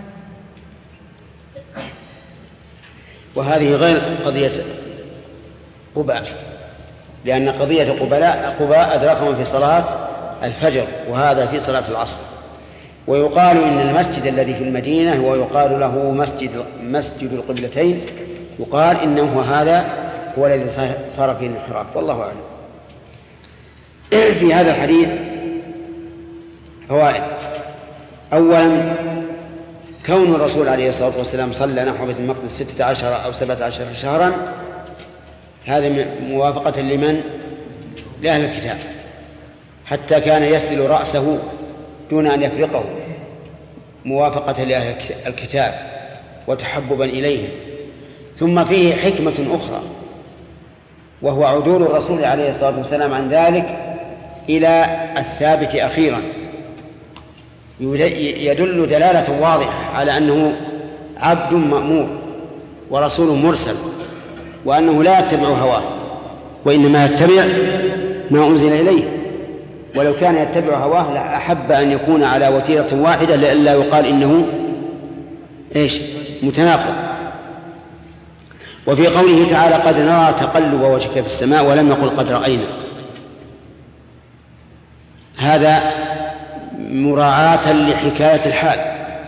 وهذه غير قضية قباء، لأن قضية قباء أدركهم في صلاة الفجر، وهذا في صلاة العصر. ويقال إن المسجد الذي في المدينة ويقال له مسجد القبلتين، يقال إنه هذا هو الذي صار فيه الانحراف، والله أعلم. في هذا الحديث فوائد. أولا، كون الرسول عليه الصلاة والسلام صلى نحو بيت المقدس 16 أو 17 شهرا، هذا موافقة لمن؟ لأهل الكتاب، حتى كان يسدل رأسه دون أن يفرقه، موافقة لأهل الكتاب وتحببا إليهم. ثم فيه حكمة أخرى، وهو عدول الرسول عليه الصلاة والسلام عن ذلك إلى الثابت أخيرا، يدل دلالة واضحة على أنه عبد مأمور ورسول مرسل، وأنه لا يتبع هواه، وإنما يتبع ما أنزل إليه. ولو كان يتبع هواه لأحب أن يكون على وتيرة واحدة لئلا يقال إنه متناقض. وفي قوله تعالى: قد نرى تقلب وجهك في السماء، ولم يقل قد رأينا، هذا مراعاة لحكاية الحال،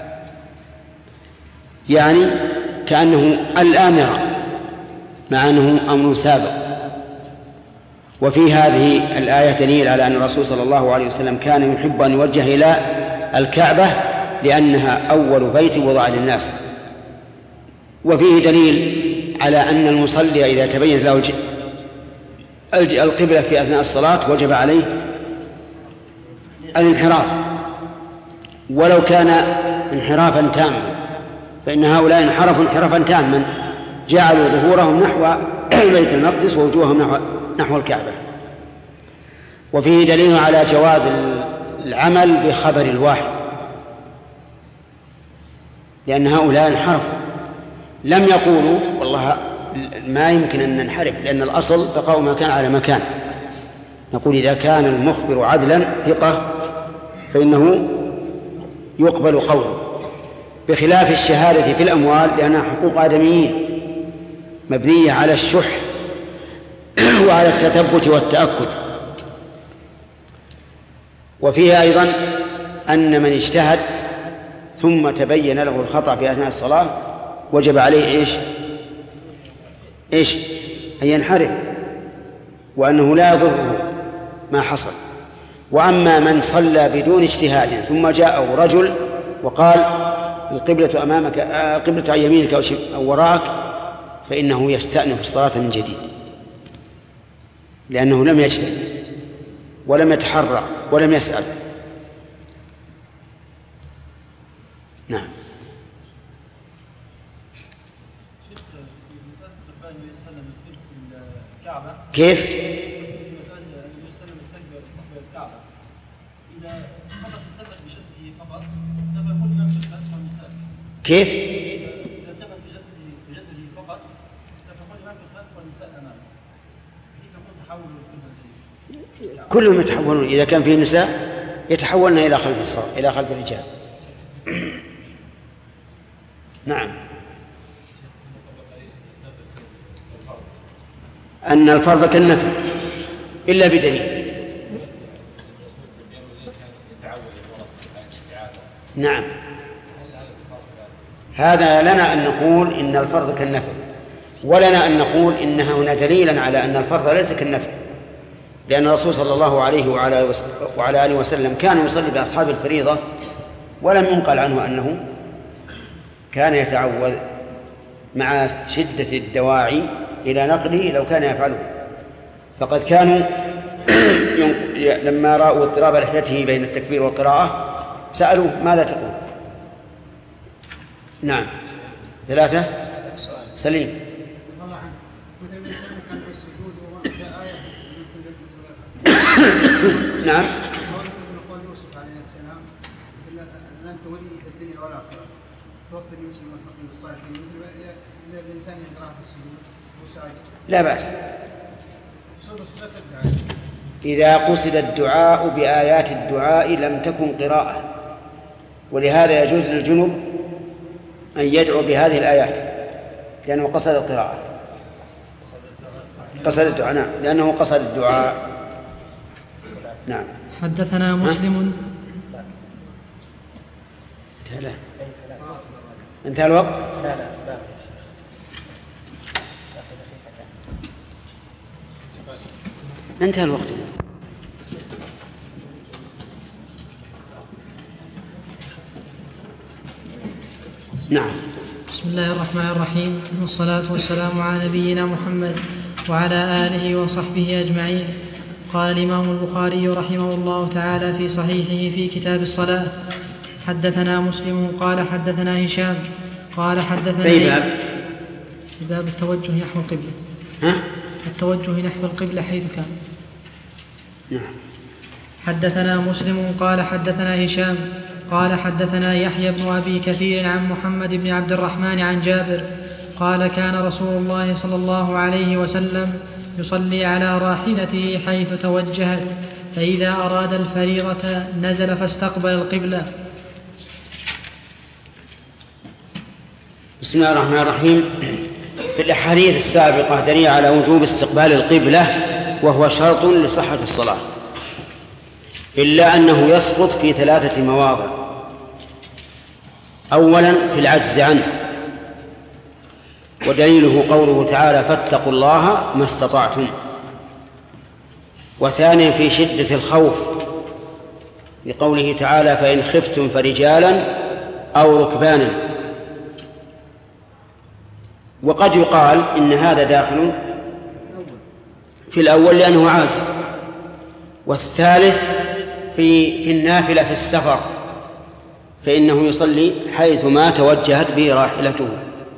يعني كأنه الآن يرى، مع أنه أمر سابق. وفي هذه الآية دليل على أن الرسول صلى الله عليه وسلم كان يحب أن يوجه إلى الكعبة، لأنها أول بيت وضع للناس. وفيه دليل على أن المصلي إذا تبين له القبلة في أثناء الصلاة وجب عليه الانحراف، ولو كان انحرافا تاما فإن هؤلاء انحرفوا انحرافا تاما، جعلوا ظهورهم نحو بيت المقدس ووجوههم نحو الكعبة. وفيه دليل على جواز العمل بخبر الواحد، لأن هؤلاء انحرفوا، لم يقولوا والله ما يمكن أن ننحرف، لأن الأصل بقاء ما كان على مكان. نقول إذا كان المخبر عدلا ثقة فإنه يقبل قوله، بخلاف الشهادة في الأموال لأنها حقوق آدميين مبنية على الشح وعلى التثبت والتأكد. وفيها أيضا أن من اجتهد ثم تبين له الخطأ في أثناء الصلاة وجب عليه إيش؟ أن ينحرف، وأنه لا يضره ما حصل. وأما من صلى بدون اجتهاد ثم جاءه رجل وقال القبلة أمامك، القبلة عن يمينك أو وراءك، فإنه يستأنف الصلاة من جديد، لأنه لم يجتهد ولم يتحرى ولم يسأل. نعم. كيف؟ كيف؟ إذا التفت بجسده فقط سوف يكون الإمام في الخلف والنساء أمامه. كيف يكون تحول القبلة؟ كلهم يتحولون، إذا كان فيه نساء يتحولن إلى خلف الصف، إلى خلف الرجال. نعم. أن الفرض كالنفل إلا بدليل. نعم. هذا لنا أن نقول إن الفرض كالنفل، ولنا أن نقول إن هنا دليلا على أن الفرض ليس كالنفل، لأن الرسول صلى الله عليه وعلى آله وسلم كان يصلي بأصحاب الفريضة ولم ينقل عنه أنه كان يتعوذ، مع شدة الدواعي إلى نقله لو كان يفعله. فقد كانوا لما رأوا اضطراب لحيته بين التكبير والقراءة سألوه ماذا تقول؟ نعم. 3 سليم. نعم. قول يوسف عليه السلام أنت ولي في الدنيا والآخرة توفر يوسف والحكم الصالحين، مثل الإنسان يقرأ في السجود وساجد لا بأس إذا قصد الدعاء بآيات الدعاء لم تكن قراءة، ولهذا يجوز للجنب أن يدعو بهذه الآيات لأنه قصد القراءة، قصد الدعاء. نعم، لأنه قصد الدعاء. نعم. حدثنا مسلم. انتهى الوقت. انتهى الوقت. نعم. بسم الله الرحمن الرحيم، والصلاة والسلام على نبينا محمد وعلى آله وصحبه أجمعين. قال الإمام البخاري رحمه الله تعالى في صحيحه في كتاب الصلاة: حدثنا مسلم قال حدثنا هشام قال حدثنا باب التوجه نحو القبلة. التوجه نحو القبلة حيث كان. نعم. حدثنا مسلم قال حدثنا هشام قال حدثنا يحيى بن أبي كثير عن محمد بن عبد الرحمن عن جابر قال: كان رسول الله صلى الله عليه وسلم يصلي على راحلته حيث توجهت، فإذا أراد الفريضة نزل فاستقبل القبلة. بسم الله الرحمن الرحيم. في الأحاديث السابقة دليل على وجوب استقبال القبلة، وهو شرط لصحة الصلاة، إلا أنه يسقط في 3 مواضع. أولا في العجز عنه، ودليله قوله تعالى: فاتقوا الله ما استطعتم. وثانيا في شدة الخوف، لقوله تعالى: فإن خفتم فرجالا أو ركبانا. وقد يقال إن هذا داخل في الأول لأنه عاجز. والثالث في النافلة في السفر فإنه يصلي حيثما توجهت به راحلته،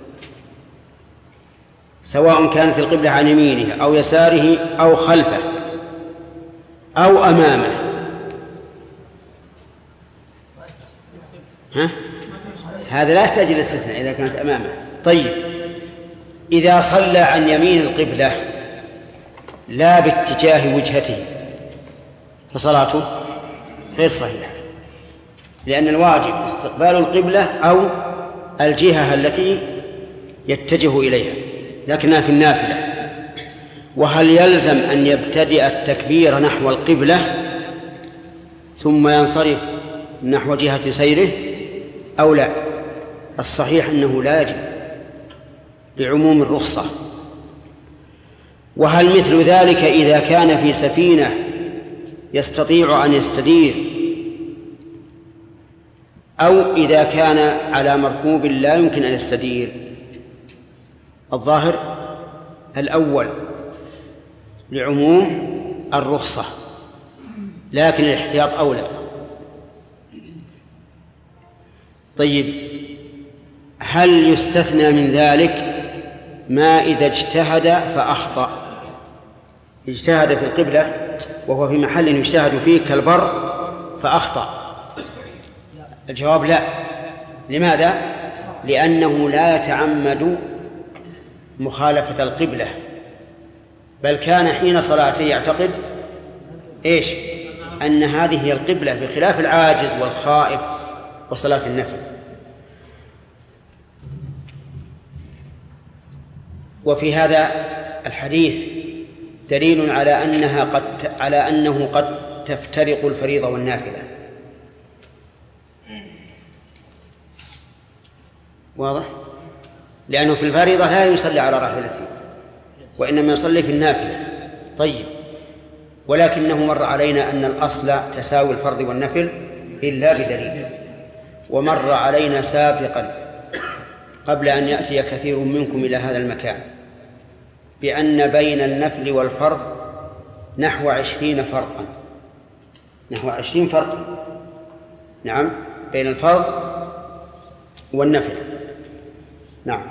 سواء كانت القبلة عن يمينه أو يساره أو خلفه أو أمامه. هذا لا يحتاج إلى استثناء إذا كانت أمامه. طيب، إذا صلى عن يمين القبلة لا باتجاه وجهته فصلاته غير صحيحة، لأن الواجب استقبال القبلة أو الجهة التي يتجه إليها، لكنها في النافلة. وهل يلزم أن يبتدئ التكبير نحو القبلة ثم ينصرف نحو جهة سيره أو لا؟ الصحيح أنه لا يجب لعموم الرخصة. وهل مثل ذلك إذا كان في سفينة يستطيع أن يستدير، أو إذا كان على مركوب لا يمكن أن يستدير؟ الظاهر الأول لعموم الرخصة، لكن الاحتياط أولى. طيب، هل يستثنى من ذلك ما إذا اجتهد فأخطأ؟ اجتهد في القبلة وهو في محل يجتهد فيه كالبر فأخطأ. الجواب لا. لماذا؟ لأنه لا يتعمد مخالفة القبلة، بل كان حين صلاته يعتقد إيش؟ أن هذه هي القبلة، بخلاف العاجز والخائف وصلاة النفل. وفي هذا الحديث دليل على أنه قد تفترق الفريضة والنافلة. واضح؟ لأنه في الفريضة لا يصلي على راحلته وإنما يصلي في النافلة. طيب، ولكنه مر علينا أن الأصل تساوي الفرض والنفل إلا بدليل، ومر علينا سابقا قبل أن يأتي كثير منكم إلى هذا المكان بأن بين النفل والفرض نحو 20 فرقا، نحو 20 فرقا. نعم، بين الفرض والنفل. نعم.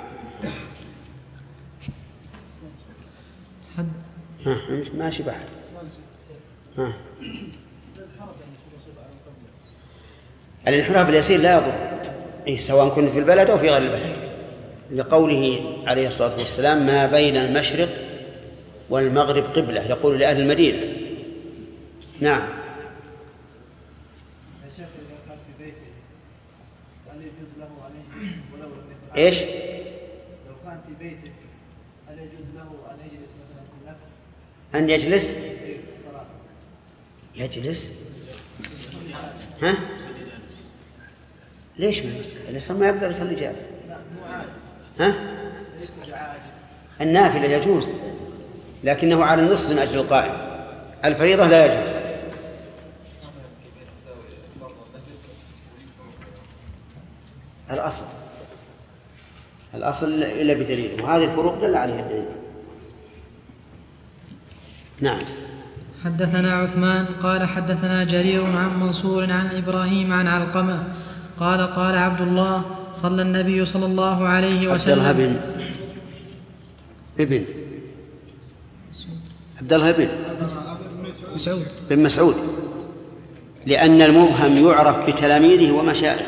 ماشي بحر. الانحراف اليسير لا يضر، سواء كنت في البلد أو في غير البلد، لقوله عليه الصلاة والسلام: ما بين المشرق والمغرب قبلة، يقول لأهل المدينة. نعم. إيش؟ لو كان في بيته هل يجوز له أن يجلس مثلا في النفل؟ أن يجلس؟ يجلس؟ ها؟ ليش ما يقدر يصلي جالس؟ ها؟ النافلة يجوز، لكنه على النصف من أجل القائم. الفريضة لا يجوز. الأصل إلا بدليل، وهذه الفروق دل عليها الدليل. نعم. حدثنا عثمان قال حدثنا جرير عن منصور عن إبراهيم عن علقمة قال قال عبد الله صلى النبي صلى الله عليه وسلم. عبد الله بن مسعود، لأن المبهم يعرف بتلاميذه ومشايخه.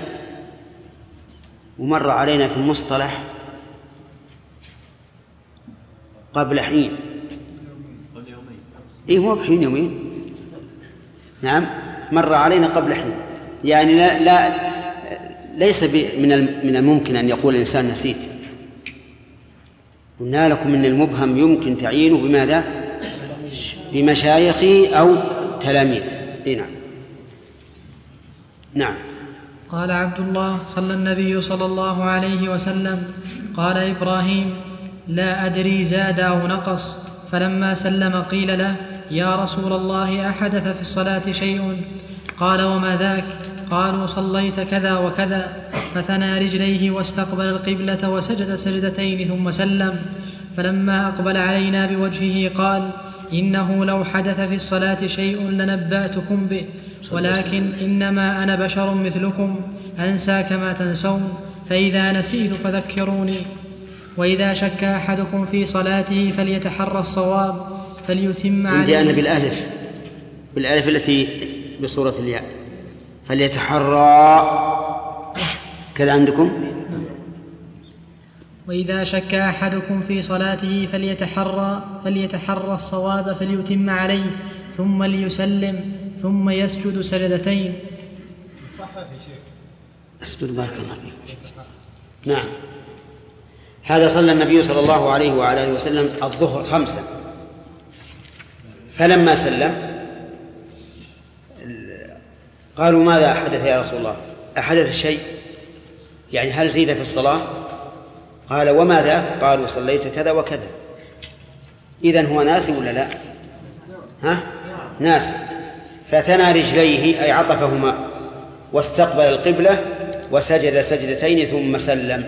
ومر علينا في المصطلح قبل حين، مو بحين، يومين. نعم، مر علينا قبل حين، يعني ليس من الممكن أن يقول الإنسان نسيت. قلنا لكم إن المبهم يمكن تعيينه بماذا؟ بمشايخه أو تلاميذه. نعم. نعم. قال عبد الله صلى النبي صلى الله عليه وسلم قال إبراهيم: لا أدري زاد أو نقص. فلما سلم قيل له: يا رسول الله، أحدث في الصلاة شيء؟ قال: وما ذاك؟ قالوا: صليت كذا وكذا. فثنى رجليه واستقبل القبلة وسجد سجدتين ثم سلم. فلما أقبل علينا بوجهه قال: إنه لو حدث في الصلاة شيء لنبأتكم به، ولكن إنما أنا بشر مثلكم أنسى كما تنسون، فإذا نسيت فذكروني. وإذا شك أحدكم في صلاته فليتحرى الصواب فليتم عليه. عندي أنا بالألف التي بصورة الياء، فليتحرى كذا عندكم. وإذا شك أحدكم في صلاته فليتحرى الصواب فليتم عليه، ثم ليسلم، ثم يسجد سجدتين. أسبر بارك الله فيك. نعم، هذا صلى النبي صلى الله عليه وعلى آله وسلم الظهر 5، فلما سلم قالوا ماذا حدث يا رسول الله؟ أحدث شيء؟ يعني هل زيد في الصلاة؟ قال وماذا؟ قالوا صليت كذا وكذا. إذن هو ناسي ولا لا؟ ناسي. فثنى رجليه أي عطفهما واستقبل القبلة وسجد سجدتين ثم سلم.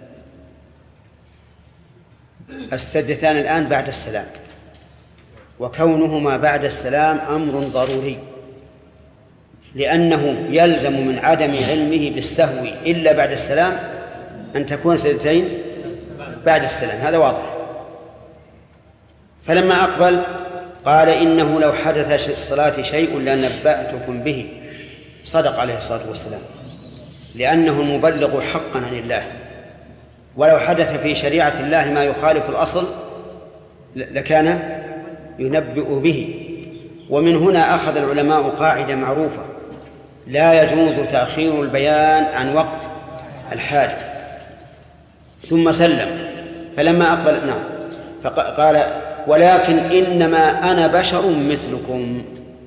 السجدتان الآن بعد السلام، وكونهما بعد السلام أمر ضروري، لأنه يلزم من عدم علمه بالسهو إلا بعد السلام أن تكون سجدتين بعد السلام، هذا واضح. فلما أقبل قال إنه لو حدث في الصلاة شيء لنبأتكم به، صدق عليه الصلاة والسلام، لأنه المبلغ حقا عن الله، ولو حدث في شريعة الله ما يخالف الأصل لكان ينبئ به. ومن هنا أخذ العلماء قاعدة معروفة: لا يجوز تأخير البيان عن وقت الحاجة. ثم سلم فلما أقبل فقال ولكن إنما أنا بشر مثلكم.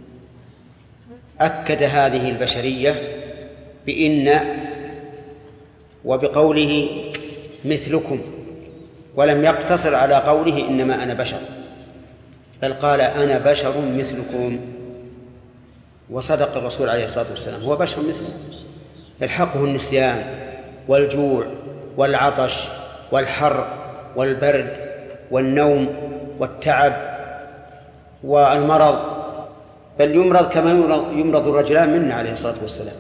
أكد هذه البشرية بإن وبقوله مثلكم، ولم يقتصر على قوله إنما أنا بشر، بل قال أنا بشر مثلكم. وصدق الرسول عليه الصلاة والسلام، هو بشر مثلكم، يلحقه النسيان والجوع والعطش والحر والبرد والنوم والتعب والمرض، بل يمرض كما يمرض الرجلان منا عليه الصلاة والسلام.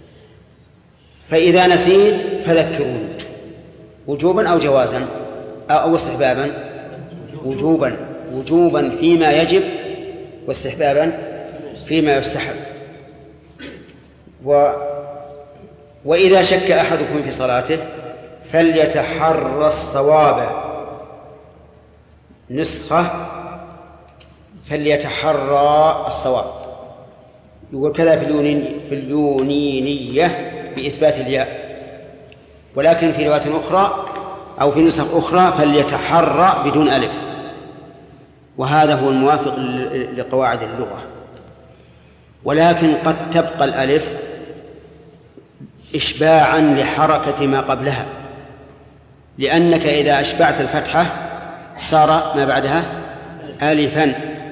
فإذا نسيت فذكروني، وجوبا أو جوازا أو استحبابا؟ وجوبا فيما يجب، واستحبابا فيما يستحب. وإذا شك أحدكم في صلاته فليتحرى الصواب، نسخة فليتحرى الصواب، وكذا في اليونينية بإثبات الياء، ولكن في رواية أخرى أو في نسخ أخرى فليتحرى بدون ألف، وهذا هو الموافق لقواعد اللغة. ولكن قد تبقى الألف إشباعا لحركة ما قبلها، لأنك إذا أشبعت الفتحة صار ما بعدها ألفا.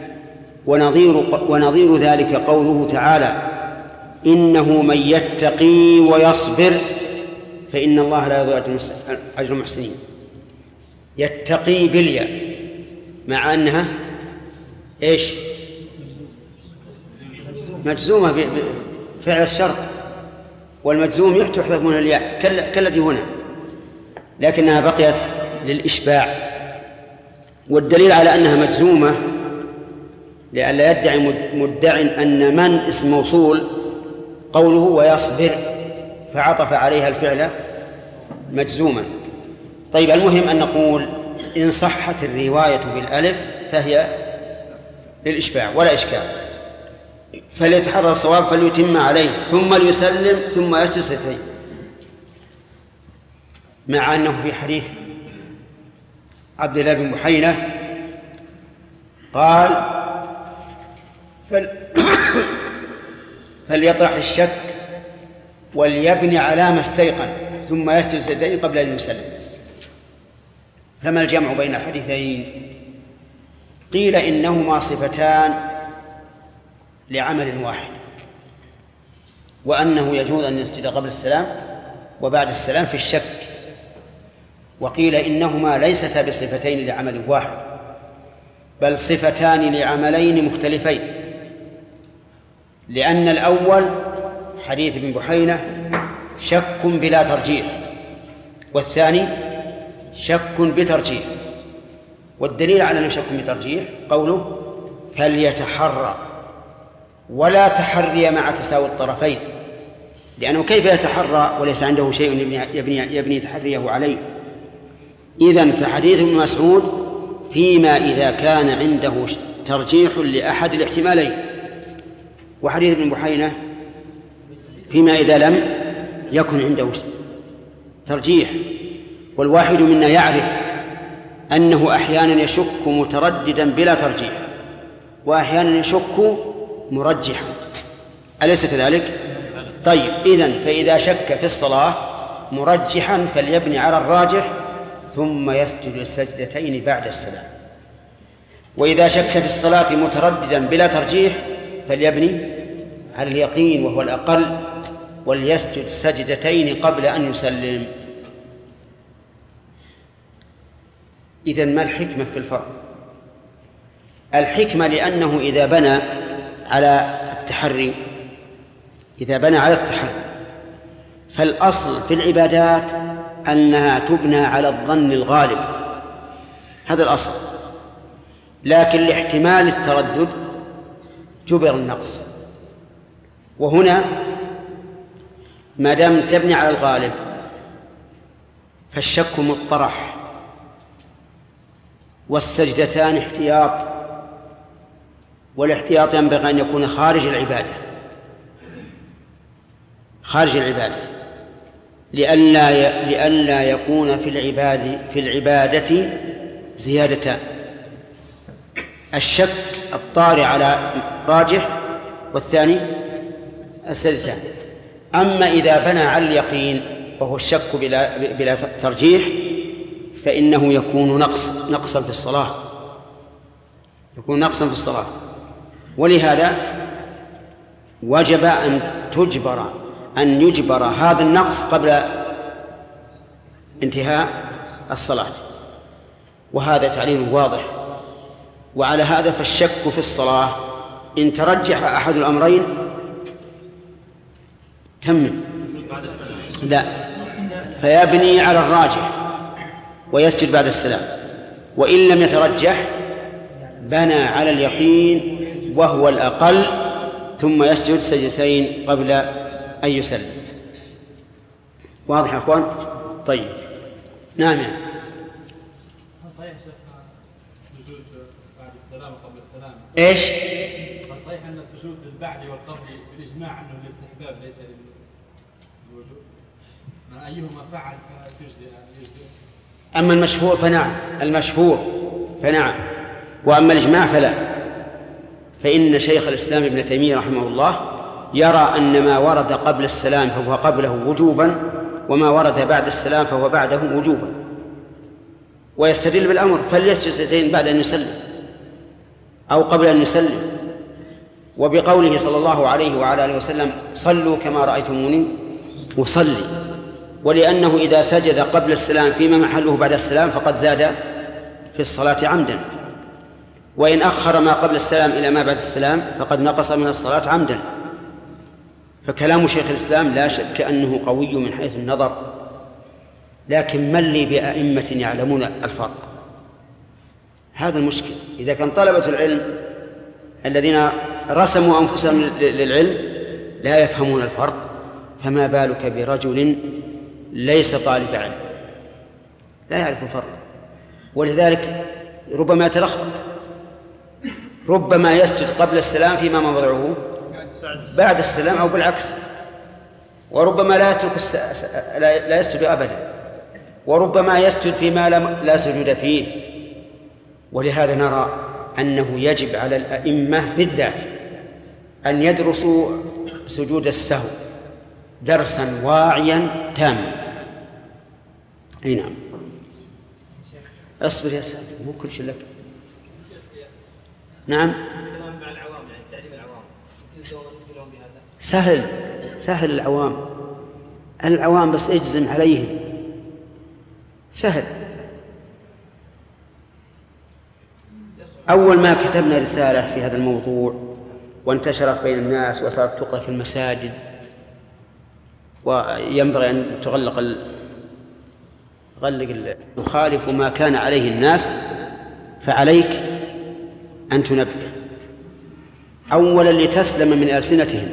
ونظير ذلك قوله تعالى إنه من يتقي ويصبر فإن الله لا يضيع أجر المحسنين. يتقي بالياء مع أنها إيش؟ مجزومة بفعل الشرط، والمجزوم يحذف من الياء كالتي هنا، لكنها بقيت للإشباع. والدليل على أنها مجزومة لئلا يدعي مدع أن من اسم موصول قوله ويصبر، فعطف عليها الفعل مجزوما. طيب، المهم أن نقول إن صحت الرواية بالألف فهي للإشباع ولا إشكال. فليتحرى الصواب فليتم عليه ثم ليسلم ثم يسجد سجدتين، مع أنه في حديث عبد الله بن بحينة قال فليطرح الشك وليبني على ما استيقن ثم يسجد سجدتين قبل أن يسلم. فما الجمع بين الحديثين؟ قيل إنهما صفتان لعمل واحد، وأنه يجوز أن يسجد قبل السلام وبعد السلام في الشك. وقيل إنهما ليستا بصفتين لعمل واحد، بل صفتان لعملين مختلفين، لأن الأول حديث ابن بحينة شك بلا ترجيح، والثاني شك بترجيح. والدليل على أنه شك بترجيح قوله فليتحرى، ولا تحري مع تساوي الطرفين، لأنه كيف يتحرى وليس عنده شيء يبني تحريه عليه؟ إذن فحديث ابن مسعود فيما إذا كان عنده ترجيح لأحد الاحتمالين، وحديث ابن بحينة فيما إذا لم يكن عنده ترجيح. والواحد منا يعرف أنه أحيانا يشك مترددا بلا ترجيح، وأحيانا يشك مرجحا، أليس كذلك؟ طيب، إذن فإذا شك في الصلاة مرجحا فليبني على الراجح ثم يسجد السجدتين بعد السلام، وإذا شك في الصلاة مترددا بلا ترجيح فليبني على اليقين وهو الأقل وليسجد سجدتين قبل أن يسلم. إذن ما الحكمة في الفرق؟ الحكمة لأنه إذا بنى على التحري فالأصل في العبادات أنها تبنى على الظن الغالب، هذا الأصل، لكن لاحتمال التردد جبر النقص. وهنا ما دام تبني على الغالب فالشك مطرح، والسجدتان احتياط، والاحتياط ينبغي أن يكون خارج العبادة لئلا يكون في العبادة زيادتان، الشك الطارئ على راجح والثاني السجدتان. أما إذا بنى على اليقين وهو الشك بلا ترجيح فإنه يكون نقصا في الصلاة، ولهذا وجب أن يجبر هذا النقص قبل انتهاء الصلاة، وهذا تعليم واضح. وعلى هذا فالشك في الصلاة إن ترجح أحد الأمرين فيبني على الراجح ويسجد بعد السلام، وإن لم يترجح بنى على اليقين وهو الأقل ثم يسجد سجدتين قبل أن يسلم. واضح يا أخوان؟ طيب، نعم. صحيح السجود بعد السلام وقبل السلام إيش؟ صحيح أن السجود للبعد والقبل بالإجماع أنه الاستحباب ليس للوجوب، أيهما فعل تجزئ. أما المشهور فنعم، وأما الإجماع فلا. فإن شيخ الإسلام ابن تيمية رحمه الله يرى أن ما ورد قبل السلام فهو قبله وجوبا، وما ورد بعد السلام فهو بعده وجوبا، ويستدل بالأمر فليسجد سجدتين بعد أن يسلم أو قبل أن يسلم، وبقوله صلى الله عليه وعلى آله وسلم صلوا كما رأيتموني أصلي، ولأنه إذا سجد قبل السلام فيما محله بعد السلام فقد زاد في الصلاة عمدا، وإن أخر ما قبل السلام إلى ما بعد السلام فقد نقص من الصلاة عمدا. فكلام شيخ الإسلام لا شك أنه قوي من حيث النظر، لكن من لي بأئمة يعلمون الفرق؟ هذا المشكل. إذا كان طلبة العلم الذين رسموا أنفسهم للعلم لا يفهمون الفرق، فما بالك برجل ليس طالب علم لا يعرف الفرق؟ ولذلك ربما يتلخبط، ربما يسجد قبل السلام فيما موضعه بعد السلام أو بالعكس، وربما لا يسجد أبدا، وربما يسجد فيما لا سجود فيه. ولهذا نرى أنه يجب على الأئمة بالذات أن يدرسوا سجود السهو درسا واعيا تاما. أي نعم. اصبر يا سيدي، مو كل شيء لك. نعم. سهل العوام بس اجزم عليهم، سهل. أول ما كتبنا رسالة في هذا الموضوع وانتشرت بين الناس وصارت تقرأ في المساجد وينبغي أن تغلق يخالف ما كان عليه الناس، فعليك أن تنبه أولا لتسلم من ألسنتهم،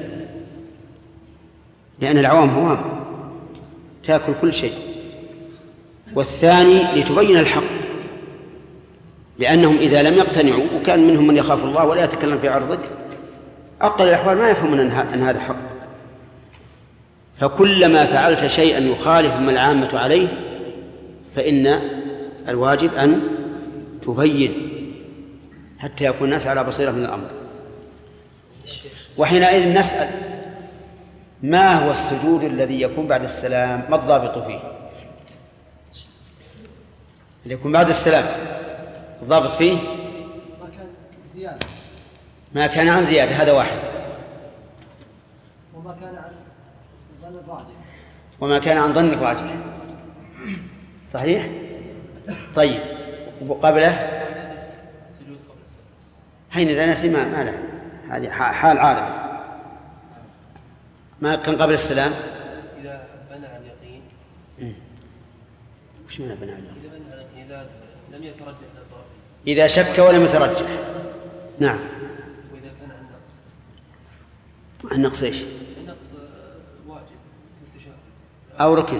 لأن العوام هوام تأكل كل شيء، والثاني لتبين الحق، لأنهم إذا لم يقتنعوا وكان منهم من يخاف الله ولا يتكلم في عرضك أقل الأحوال ما يفهمون أن هذا حق. فكلما فعلت شيئا يخالف ما العامة عليه فإن الواجب أن تبين حتى يكون الناس على بصيرة من الأمر. وحينئذ نسأل: ما هو السجود الذي يكون بعد السلام؟ ما الضابط فيه؟ اللي يكون بعد السلام الضابط فيه ما كان عن زيادة، هذا واحد. وما كان عن ظن الراجح. وما كان عن ظن الراجح، صحيح. طيب، وقبله حين إذا نسي ما له، هذه حال عارضة. ما كان قبل السلام إذا بنى على اليقين. وش معنى بنى على اليقين؟ إذا لم يترجح للطرف، إذا شك ولم يترجح. نعم. وإذا كان عن نقص. النقص إيش؟ النقص واجب في التشهد أو ركن.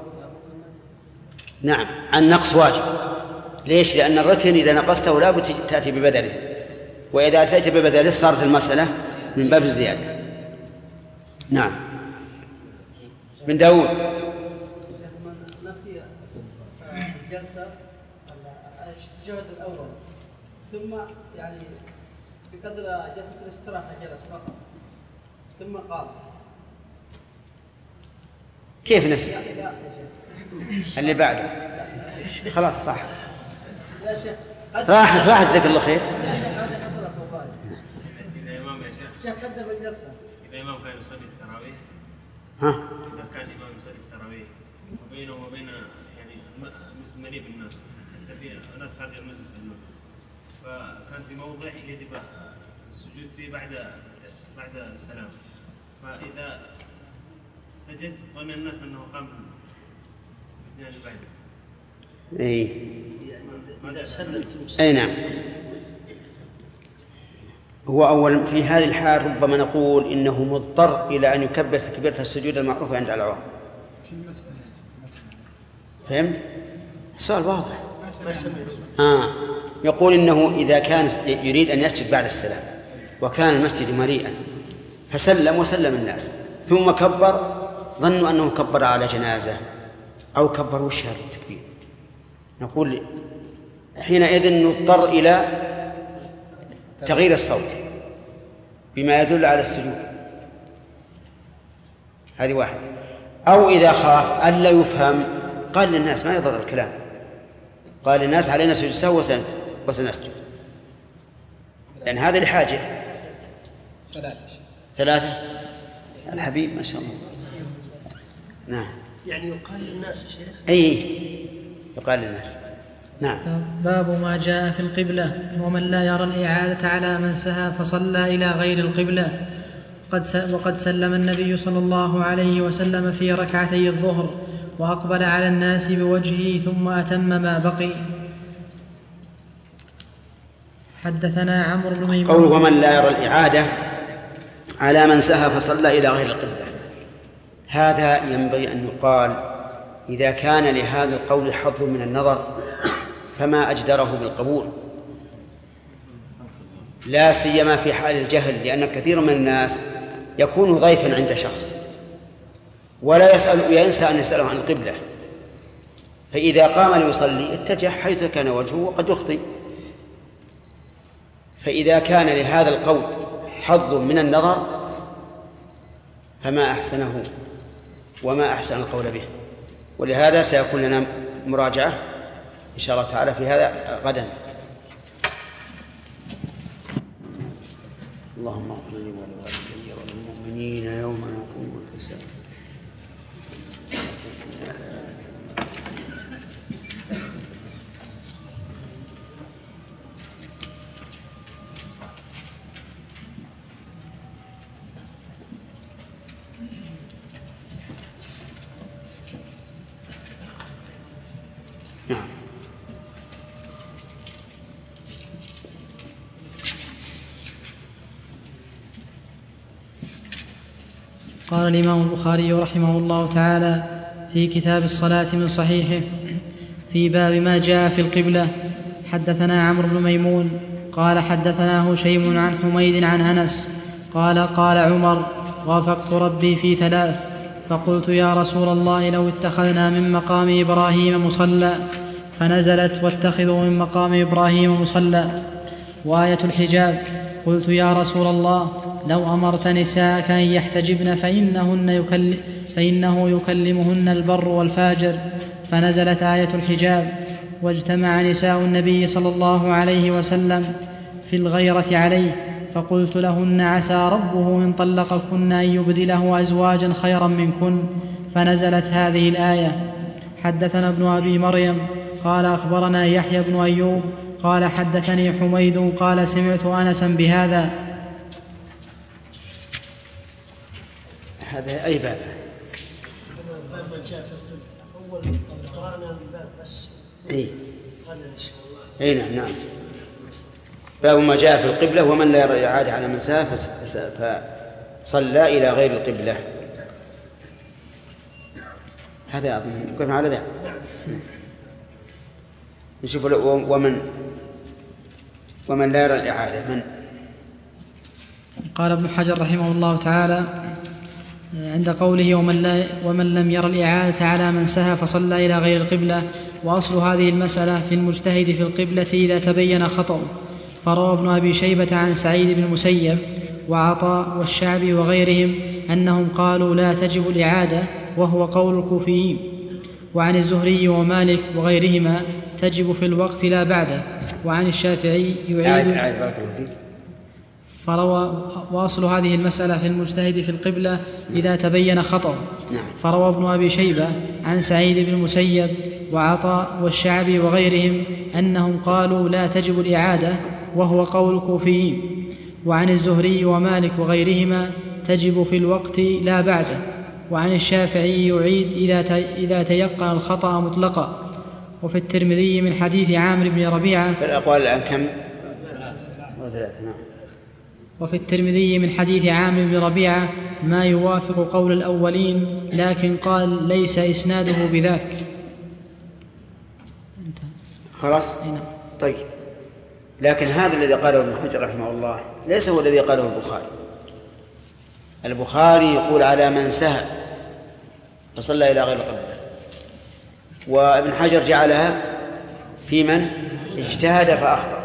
نعم، النقص واجب. ليش؟ لأن الركن إذا نقصته لا بد تأتي ببدله، وإذا أتيت ببدله صارت المسألة من باب الزيادة. نعم. من داود. نسي الجلسة التشهد الأول ثم يعني بقدر جلسة الاستراحة جلس فقط ثم قام. كيف نسي؟ اللي بعده خلاص صح، راحت جزاك الله خير. إذا إمام يا شيخ قدم الجلسة، إذا إمام كان يصلي التراويح، إذا كان إمام يصلي التراويح وبينه وبين يعني مليء بالناس، حتى في ناس خارج المسجد يصلون، فكان في موضع يجب السجود فيه بعد السلام، فإذا سجد ظن الناس أنه قام بالاثنين اللي بعده. أي نعم. هو أول في هذه الحال ربما نقول إنه مضطر إلى أن يكبر تكبيرة السجود المعروفة عند العوام. فهمت؟ السؤال واضح. يقول إنه إذا كان يريد أن يسجد بعد السلام وكان المسجد مليئا فسلم وسلم الناس ثم كبر، ظنوا أنه كبر على جنازة أو كبر وش هذا التكبير، نقول حينئذ نضطر إلى تغيير الصوت بما يدل على السجود. هذه واحدة. أو إذا خاف ألا يفهم قال للناس ما يضر الكلام، قال للناس علينا سجود سهو وسنسجد، لأن هذه الحاجة. ثلاثة. الحبيب ما شاء الله. نعم. يعني يقال للناس يا شيخ. أي يقال للناس. نعم. باب ما جاء في القبلة ومن لا يرى الإعادة على من سهى فصلى إلى غير القبلة. وقد سلم النبي صلى الله عليه وسلم في ركعتي الظهر وأقبل على الناس بوجهه ثم أتم ما بقي. حدثنا عمرو بن ميمون. قوله ومن لا يرى الإعادة على من سهى فصلى إلى غير القبلة، هذا ينبغي أن يقال إذا كان لهذا القول حظ من النظر فما أجدره بالقبول، لا سيما في حال الجهل، لأن كثير من الناس يكون ضيفا عند شخص ولا ينسى أن يسأله عن القبلة، فإذا قام ليصلي اتجه حيث كان وجهه وقد يخطئ. فإذا كان لهذا القول حظ من النظر فما أحسنه وما أحسن القول به. ولهذا سيكون لنا مراجعة إن شاء الله تعالى في هذا غدا. اللهم اغفر لي ولوالدي وللمؤمنين يوم يقوم الحساب. قال الإمام البخاري رحمه الله تعالى في كتاب الصلاة من صحيحه في باب ما جاء في القبلة: حدثنا عمرو بن ميمون قال حدثنا هشيم عن حميد عن أنس قال قال عمر: وافقت ربي في 3 فقلت يا رسول الله لو اتخذنا من مقام إبراهيم مصلى، فنزلت: واتخذوا من مقام إبراهيم مصلى. وآية الحجاب: قلت يا رسول الله لو أمرت نساءك أن يحتجبن فإنه يكلمهن البر والفاجر، فنزلت آية الحجاب: واجتمع نساء النبي صلى الله عليه وسلم في الغيرة عليه، فقلت لهن: عسى ربه إن طلقكن أن يبدله أزواجا خيرا منكن، فنزلت هذه الآية. حدثنا ابن أبي مريم قال أخبرنا يحيى بن أيوب قال حدثني حميد قال سمعت أنسا بهذا. هذا أي باب؟ باب ما جاء في القبلة. أول قرأنا الباب بس. إيه. هذا إن شاء الله. إيه نعم. باب ما جاء في القبلة ومن لا يرى إعادة على من سهى فصلى إلى غير القبلة. هذا أظن كيف على ذا. نشوف ومن لا يرى الإعادة من. قال ابن حجر رحمه الله تعالى عند قوله ومن لم ير الإعادة على من سهى فصلى إلى غير القبلة: وأصل هذه المسألة في المجتهد في القبلة إذا تبين خطأ. فروى ابن أبي شيبة عن سعيد بن المسيب وعطاء والشعبي وغيرهم أنهم قالوا لا تجب الإعادة، وهو قول الكوفيين. وعن الزهري ومالك وغيرهما تجب في الوقت لا بعده. وعن الشافعي يعيد. فروى وأصل هذه المسألة في المجتهد في القبلة إذا تبين خطأ. فروى ابن أبي شيبة عن سعيد بن المسيب وعطاء والشعبي وغيرهم أنهم قالوا لا تجب الإعادة، وهو قول الكوفيين. وعن الزهري ومالك وغيرهما تجب في الوقت لا بعده. وعن الشافعي يعيد إذا تيقن الخطأ مطلقا. وفي الترمذي من حديث عامر بن ربيعة الأقوال الآن كم؟ 3. وفي الترمذي من حديث عامر بن ربيعة ما يوافق قول الأولين، لكن قال ليس إسناده بذاك. خلاص؟ طيب، لكن هذا الذي قاله ابن حجر رحمه الله ليس هو الذي قاله البخاري. البخاري يقول على من سهى فصلى إلى غير القبلة، وابن حجر جعلها في من اجتهد فأخطأ.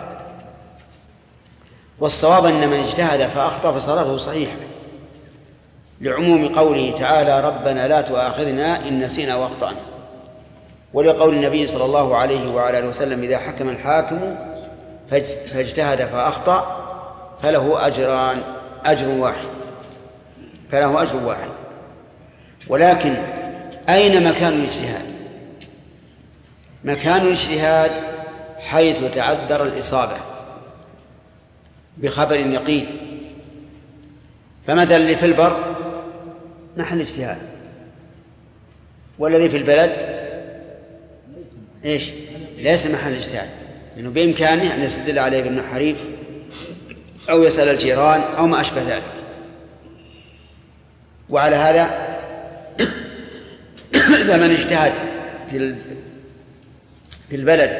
والصواب أن من اجتهد فأخطأ فصلاته صحيحة، لعموم قوله تعالى ربنا لا تؤاخذنا إن نسينا وأخطأنا، ولقول النبي صلى الله عليه وعلى آله وسلم إذا حكم الحاكم فاجتهد فأخطأ فله أجر واحد. ولكن أين مكان الاجتهاد؟ مكان الاجتهاد حيث تعذر الإصابة بخبر يقين. فمثلا اللي في البر محل اجتهاد، والذي في البلد ليس محل اجتهاد، لأنه بإمكانه أن يستدل عليه بالمحاريب أو يسأل الجيران أو ما أشبه ذلك. وعلى هذا إذا من اجتهد في البلد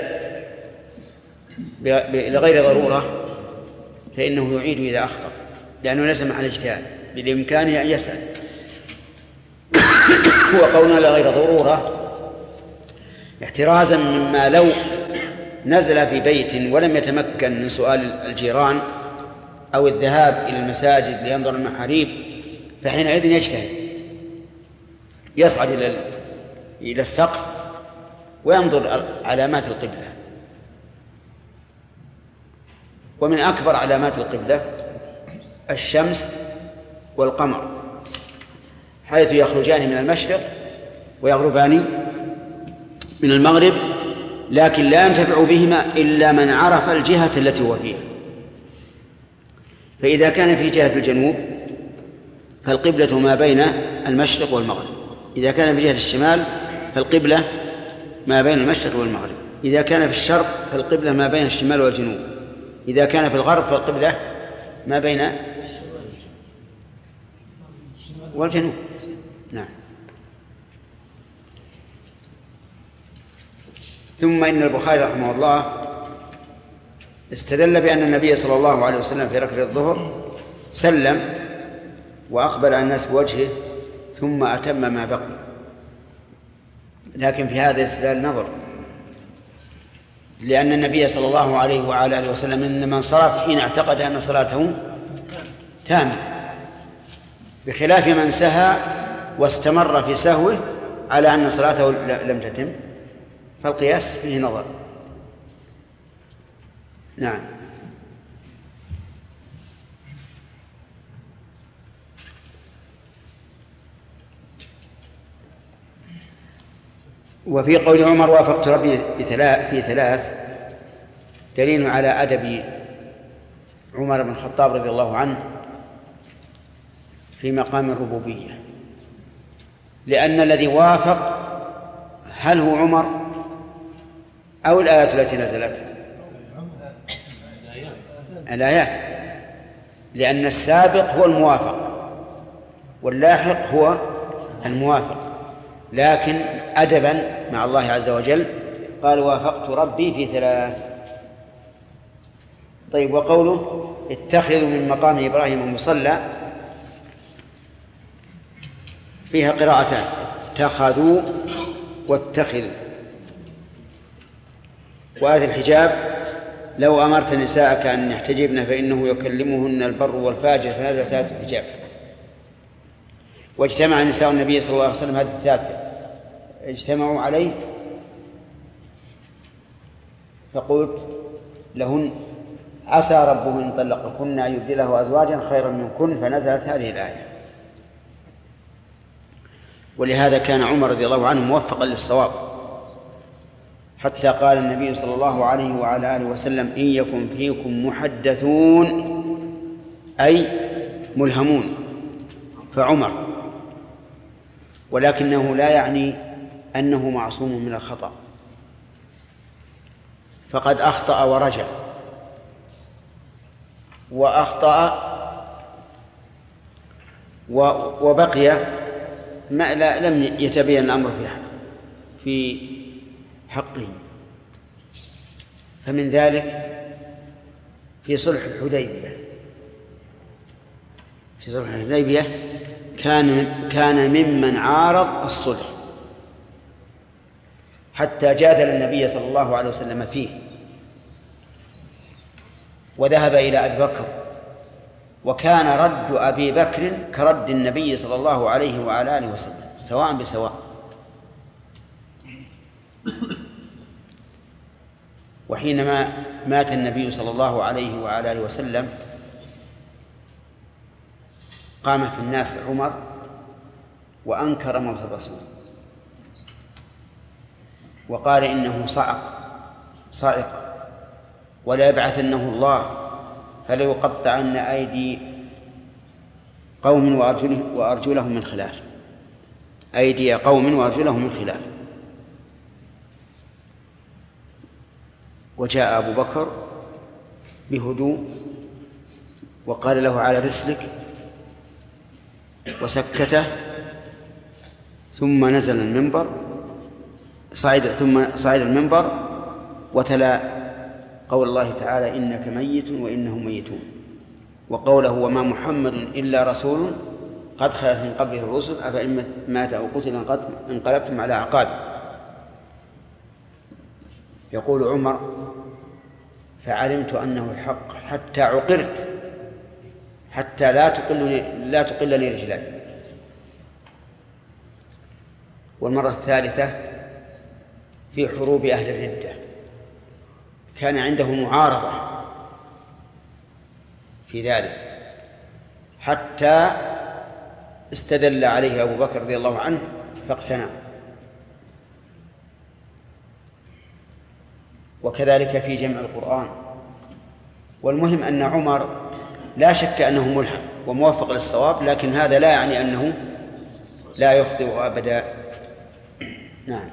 لغير ضرورة فإنه يعيد إذا أخطأ، لأنه ليس محل اجتهاد، بإمكانه أن يسأل. وقولنا لغير ضرورة احترازا مما لو نزل في بيت ولم يتمكن من سؤال الجيران أو الذهاب إلى المساجد لينظر المحاريب، فحينئذ يجتهد، يصعد إلى السقف وينظر علامات القبلة. ومن أكبر علامات القبلة الشمس والقمر، حيث يخرجان من المشرق ويغربان من المغرب، لكن لا ينتفع بهما إلا من عرف الجهة التي هو فيها. فإذا كان في جهة الجنوب فالقبلة ما بين المشرق والمغرب، إذا كان في جهة الشمال فالقبلة ما بين المشرق والمغرب، إذا كان في الشرق فالقبلة ما بين الشمال والجنوب، إذا كان في الغرب فالقبلة ما بين والجنوب. نعم. ثم إن البخاري رحمه الله استدل بأن النبي صلى الله عليه وسلم في ركعة الظهر سلم وأقبل على الناس بوجهه ثم أتم ما بقي، لكن في هذا الاستدلال نظر، لأن النبي صلى الله عليه وعلى آله وسلم إنما انصرف حين اعتقد أن صلاته تامة، بخلاف من سهى واستمر في سهوه على أن صلاته لم تتم، فالقياس فيه نظر. نعم. وفي قول عمر وافقت ربي في ثلاث دليل على أدب عمر بن الخطاب رضي الله عنه في مقام الربوبية، لأن الذي وافق هل هو عمر أو الآيات التي نزلت؟ الآيات، لأن السابق هو الموافق واللاحق هو الموافق، لكن أدبا مع الله عز وجل قال وافقت ربي في ثلاث. طيب، وقوله اتخذوا من مقام إبراهيم مصلى فيها قراءتان، اتخذوا واتخذوا. وآية الحجاب لو أمرت نساءك أن يحتجبن فإنه يكلمهن البر والفاجر، فنزلت آية الحجاب. واجتمع نساء النبي صلى الله عليه وسلم هذه الثلاثة اجتمعوا عليه، فقلت لهن عسى ربه إن طلقكن أن يبدله أزواجا خيرا منكن، فنزلت هذه الآية. ولهذا كان عمر رضي الله عنه موفقا للصواب، حتى قال النبي صلى الله عليه وعلى آله وسلم إن يكن فيكم محدثون أي ملهمون فعمر، ولكنه لا يعني أنه معصوم من الخطأ، فقد أخطأ ورجع، وأخطأ وبقي ما لم يتبين الأمر في حقه. فمن ذلك في صلح الحديبية كان ممن عارض الصلح حتى جادل النبي صلى الله عليه وسلم فيه، وذهب إلى أبي بكر، وكان رد أبي بكر كرد النبي صلى الله عليه وعلى آله وسلم سواء بسواء. وحينما مات النبي صلى الله عليه وعلى آله وسلم قام في الناس عمر وأنكر موت الرسول، وقال إنه صاعق ولا يبعثنه الله فليقطعن أيدي قوم وأرجلهم من خلاف، أيدي قوم وأرجلهم من خلاف. وجاء أبو بكر بهدوء وقال له على رسلك وسكته، ثم نزل المنبر ثم صعد المنبر وتلا قول الله تعالى إنك ميت وإنهم ميتون، وقوله وما محمد إلا رسول قد خلت من قبله الرسل أفإن مات أو قتل انقلبتم على أعقابكم. يقول عمر فعلمت أنه الحق حتى عقرت حتى لا تقل لي رجلاي. والمرة الثالثة في حروب أهل الردة كان عنده معارضة في ذلك حتى استدل عليه أبو بكر رضي الله عنه فاقتنع. وكذلك في جمع القرآن. والمهم أن عمر لا شك أنه ملهم وموفق للصواب، لكن هذا لا يعني أنه لا يخطئ أبدا. نعم.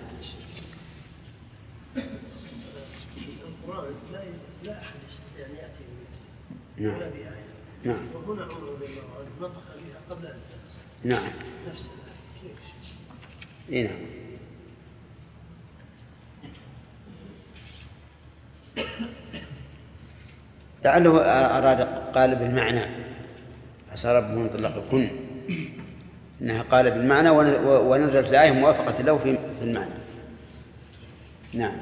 القرآن لا أحد يستطيع أن يأتي بمثله ولا بآية. نعم. وهنا عمر رضي الله عنه نطق بها قبل أن تنزل نعم. نفسه كيف؟ إيه نعم. لعله أراد قال بالمعنى عسى ربه أن يطلقكن، إنها قال بالمعنى ونزلت الآية موافقة له في المعنى. نعم.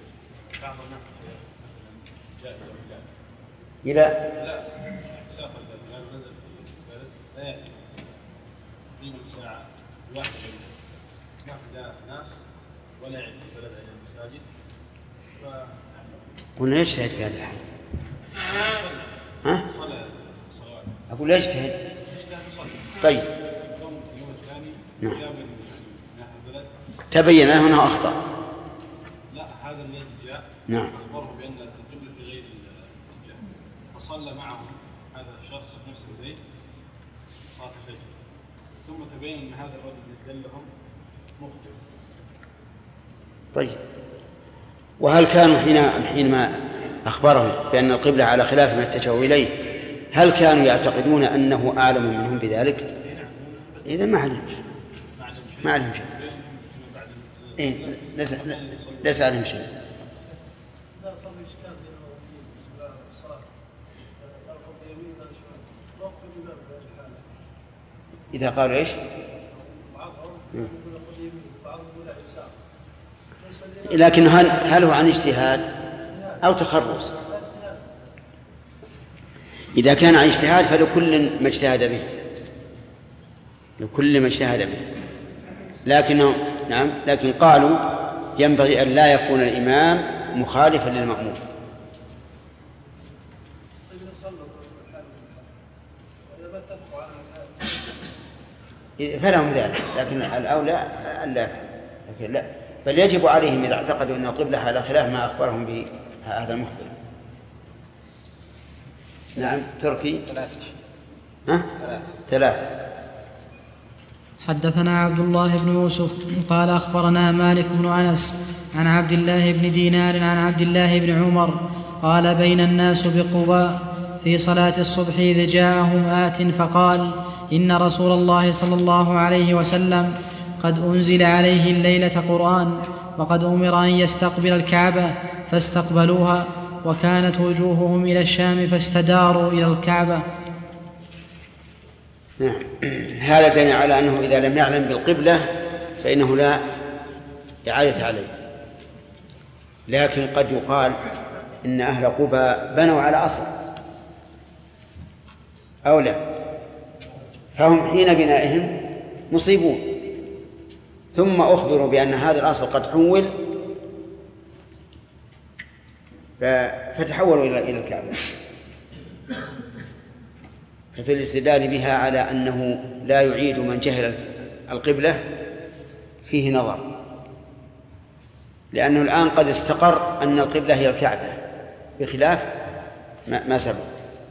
إلى لا سافر الآن نزل في بلد لا يأتي في الساعة واحدة ما في ناس ولا يأتي في بلد إلى المساجد. قلنا يجتهد في هذا الحال. ها؟ أقول يجتهد. طيب. نعم. تبين أنه أخطأ. لا هذا الذي جاء. نعم. أخبره بأن القبلة في غير الاتجاه فصلى معهم هذا الشخص في نفس البيت صلاة الفجر ثم تبين أن هذا الرجل الذي دلهم مخطئ. طيب. وهل كانوا حينما أخبرهم بأن القبلة على خلاف ما اتجهوا إليه هل كانوا يعتقدون أنه أعلم منهم بذلك؟ إذا ما عليهم شيء. ما عليهم شيء. إيه ليس عليهم شيء. إذا قالوا إيش؟ لكن هل هو عن اجتهاد أو تخرص؟ إذا كان عن اجتهاد فلكل ما اجتهد به، لكل ما اجتهد به. لكن قالوا ينبغي أن لا يكون الإمام مخالفا للمأمور. فلهم ذلك، لكن الأولى ألا، لكن لا، بل يجب عليهم إذا اعتقدوا أن القبلة على خلاف ما أخبرهم به هذا المخبر. نعم. تركي. ثلاثة. حدثنا عبد الله بن يوسف قال أخبرنا مالك بن أنس عن عبد الله بن دينار عن عبد الله بن عمر قال بين الناس بقباء في صلاة الصبح إذ جاءهم آت فقال إن رسول الله صلى الله عليه وسلم قد أنزل عليه الليلة قرآن وقد أمر أن يستقبل الكعبة فاستقبلوها وكانت وجوههم إلى الشام فاستداروا إلى الكعبة. نعم. هذا دليل على أنه إذا لم يعلم بالقبلة فإنه لا إعادة عليه، لكن قد يقال إن أهل قباء بنوا على أصل أو لا، فهم حين بنائهم مصيبون، ثم أخبروا بأن هذا الأصل قد حول فتحولوا إلى الكعبة. ففي الاستدلال بها على أنه لا يعيد من جهل القبلة فيه نظر، لأنه الآن قد استقر أن القبلة هي الكعبة بخلاف ما سبق.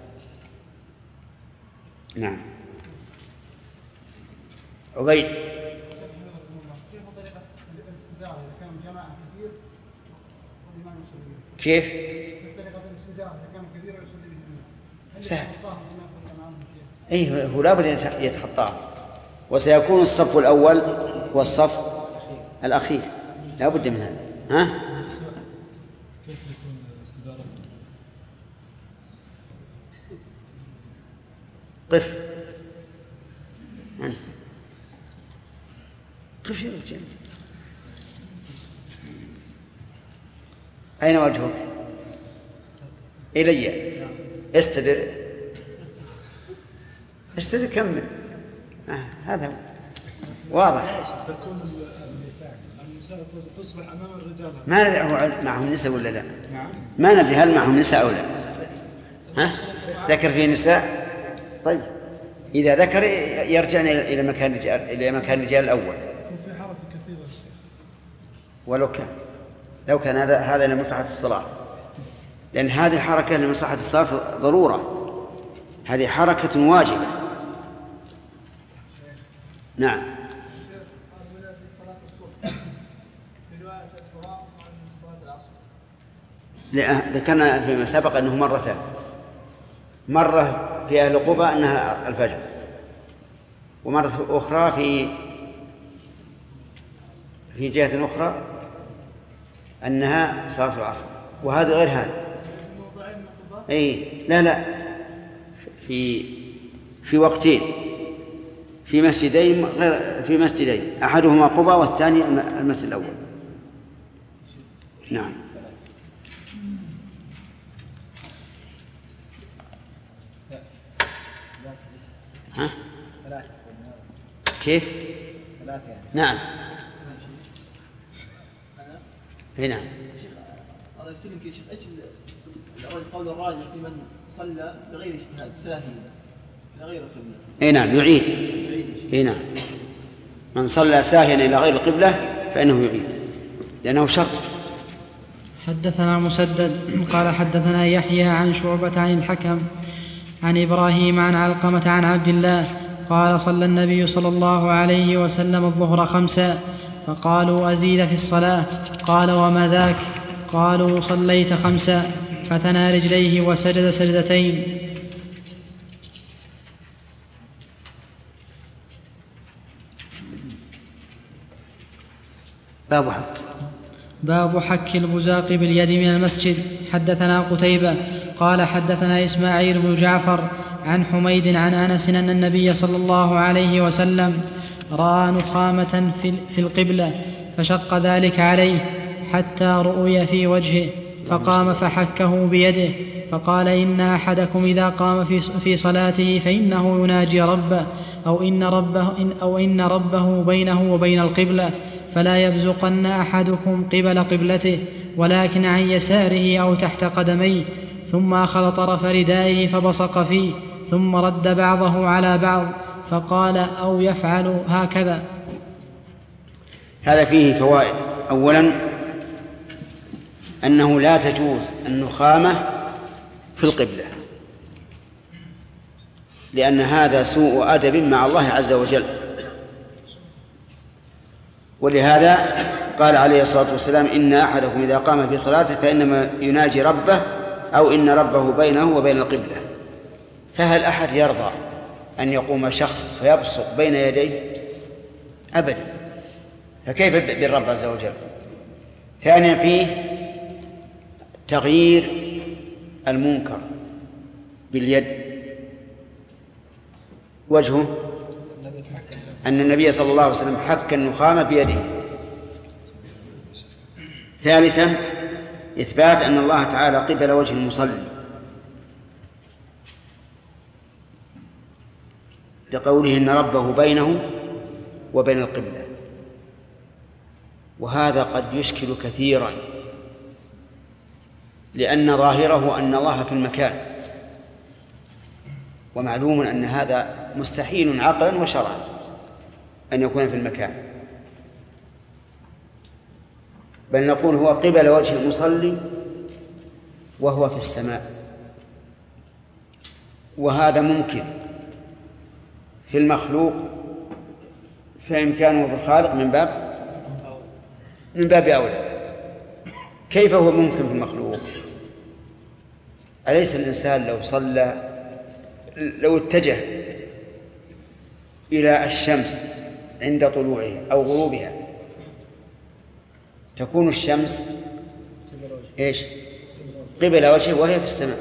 نعم. عبيد. كيف؟ سهل. أي هو لابد يتخطاه، وسيكون الصف الأول هو الصف الأخير، لابد من هذا. ها؟ كيف يكون استدارة؟ قف. قف يا رجال. أين وجهك؟ إلي. استدر كمل. هذا واضح. تكون النساء تصبح أمام الرجال. ما ندري هو معهم نساء ولا لا. نعم. ما ندري هل معهم نساء أو لا. ها؟ ذكر فيه نساء. طيب إذا ذكر يرجعنا إلى مكان الرجال الأول. في حركة كثيرة. لو كان هذا لمصلحة الصلاة، لأن هذه الحركة لمصلحة الصلاة ضرورة، هذه حركة واجبة. نعم. ذكرنا فيما سبق أنه مرتان، مرة في أهل قباء أنها الفجر، ومرة أخرى في جهة أخرى أنها صلاة العصر، وهذا غير هذا. أي لا في وقتين، في مسجدين غير في مسجدين، أحدهما قباء والثاني المسجد الأول. نعم. ها؟ كيف؟ نعم. هنا هذا يسلمك يا شيخ، ايش القول الراجح في من صلى بغير اجتهاد ساهيا الى غير القبله؟ اي نعم يعيد. اي نعم، من صلى ساهيا الى غير القبله فانه يعيد لانه شرط. حدثنا مسدد قال حدثنا يحيى عن شعبة عن الحكم عن إبراهيم عن علقمة عن عبد الله قال صلى النبي صلى الله عليه وسلم الظهر 5 فقالوا أزيد في الصلاة قال وما ذاك؟ قالوا صليت 5 فثنى رجليه وسجد سجدتين. باب حك البزاق باليد من المسجد. حدثنا قتيبة قال حدثنا إسماعيل بن جعفر عن حميد عن أنس أن النبي صلى الله عليه وسلم رأى نخامة في القبلة فشق ذلك عليه حتى رؤي في وجهه فقام فحكه بيده فقال إن أحدكم إذا قام في صلاته فإنه يناجي ربه أو إن ربه بينه وبين القبلة فلا يبزقن أحدكم قبل قبلته ولكن عن يساره أو تحت قدميه ثم أخذ طرف ردائه فبصق فيه ثم رد بعضه على بعض فقال أو يفعل هكذا. هذا فيه فوائد. أولا أنه لا تجوز النخامة في القبلة، لأن هذا سوء أدب مع الله عز وجل، ولهذا قال عليه الصلاة والسلام إن أحدكم إذا قام في صلاته فإنما يناجي ربه أو إن ربه بينه وبين القبلة. فهل أحد يرضى أن يقوم شخص فيبصق بين يديه؟ أبدا، فكيف بالرب عز وجل؟ ثانيا فيه تغيير المنكر باليد. وجهه أن النبي صلى الله عليه وسلم حك النخامة بيده. ثالثا إثبات أن الله تعالى قبل وجه المصلي لقوله إن ربه بينه وبين القبلة، وهذا قد يشكل كثيرا لأن ظاهره أن الله في المكان، ومعلوم أن هذا مستحيل عقلا وشرعا أن يكون في المكان، بل نقول هو قبل وجه المصلي وهو في السماء، وهذا ممكن في المخلوق فإمكانه في الخالق من باب أولى. كيف هو ممكن في المخلوق؟ أليس الإنسان لو اتجه إلى الشمس عند طلوعها أو غروبها تكون الشمس إيش؟ قبل وجهه وهي في السماء.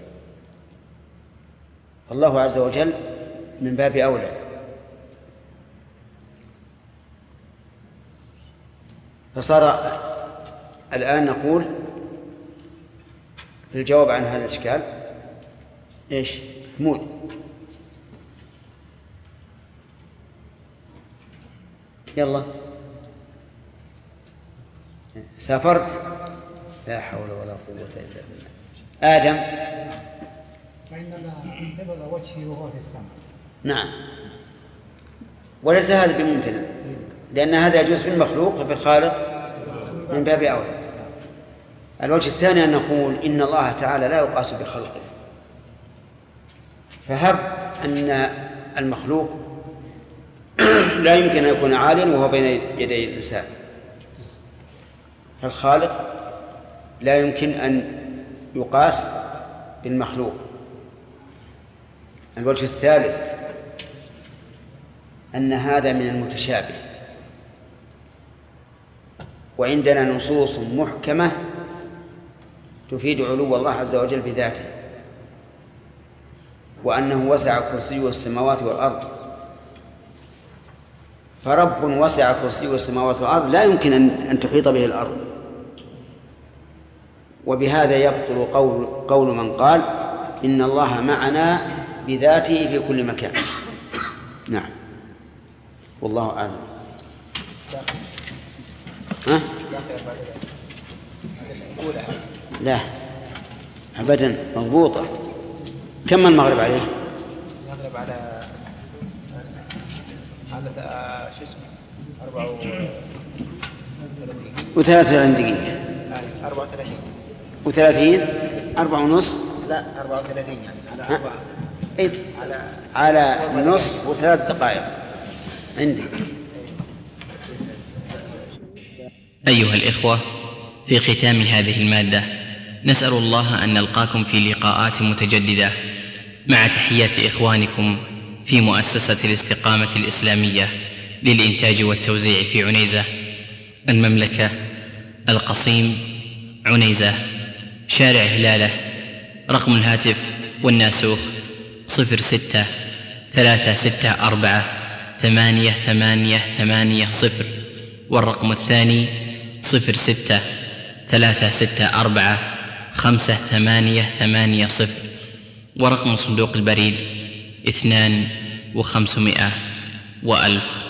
الله عز وجل من باب أولى. فصار الآن نقول في الجواب عن هذا الإشكال إيش؟ محمود، يلا سافرت، لا حول ولا قوة إلا بالله. آدم فإنما قبل وجهه وهو في السماء. نعم، وليس هذا بممتنع، لأن هذا يجوز في المخلوق وفي الخالق من باب أولى. الوجه الثاني أن نقول إن الله تعالى لا يقاس بخلقه، فهب أن المخلوق لا يمكن أن يكون عاليا وهو بين يدي الإنسان، فالخالق لا يمكن أن يقاس بالمخلوق. الوجه الثالث أن هذا من المتشابه، وعندنا نصوص محكمة تفيد علو الله عز وجل بذاته، وأنه وسع كرسيه السماوات والأرض. فرب وسع كرسيه السماوات والأرض لا يمكن أن تحيط به الأرض، وبهذا يبطل قول من قال إن الله معنا بذاته في كل مكان. نعم، والله أعلم. ها؟ لا أبدا، مضبوطة. كم المغرب عليه؟ المغرب على شو اسمه 34 دقيقة. 34 و30 4:30. لا 34 يعني على 4 على نصف و3 دقائق عندي. أيها الإخوة، في ختام هذه المادة نسأل الله أن نلقاكم في لقاءات متجددة مع تحيات إخوانكم في مؤسسة الاستقامة الإسلامية للإنتاج والتوزيع في عنيزة، المملكة، القصيم، عنيزة، شارع هلالة. رقم الهاتف والناسوخ 06-364-8880، والرقم الثاني 06-364-5880، ورقم صندوق البريد 2500 و1000.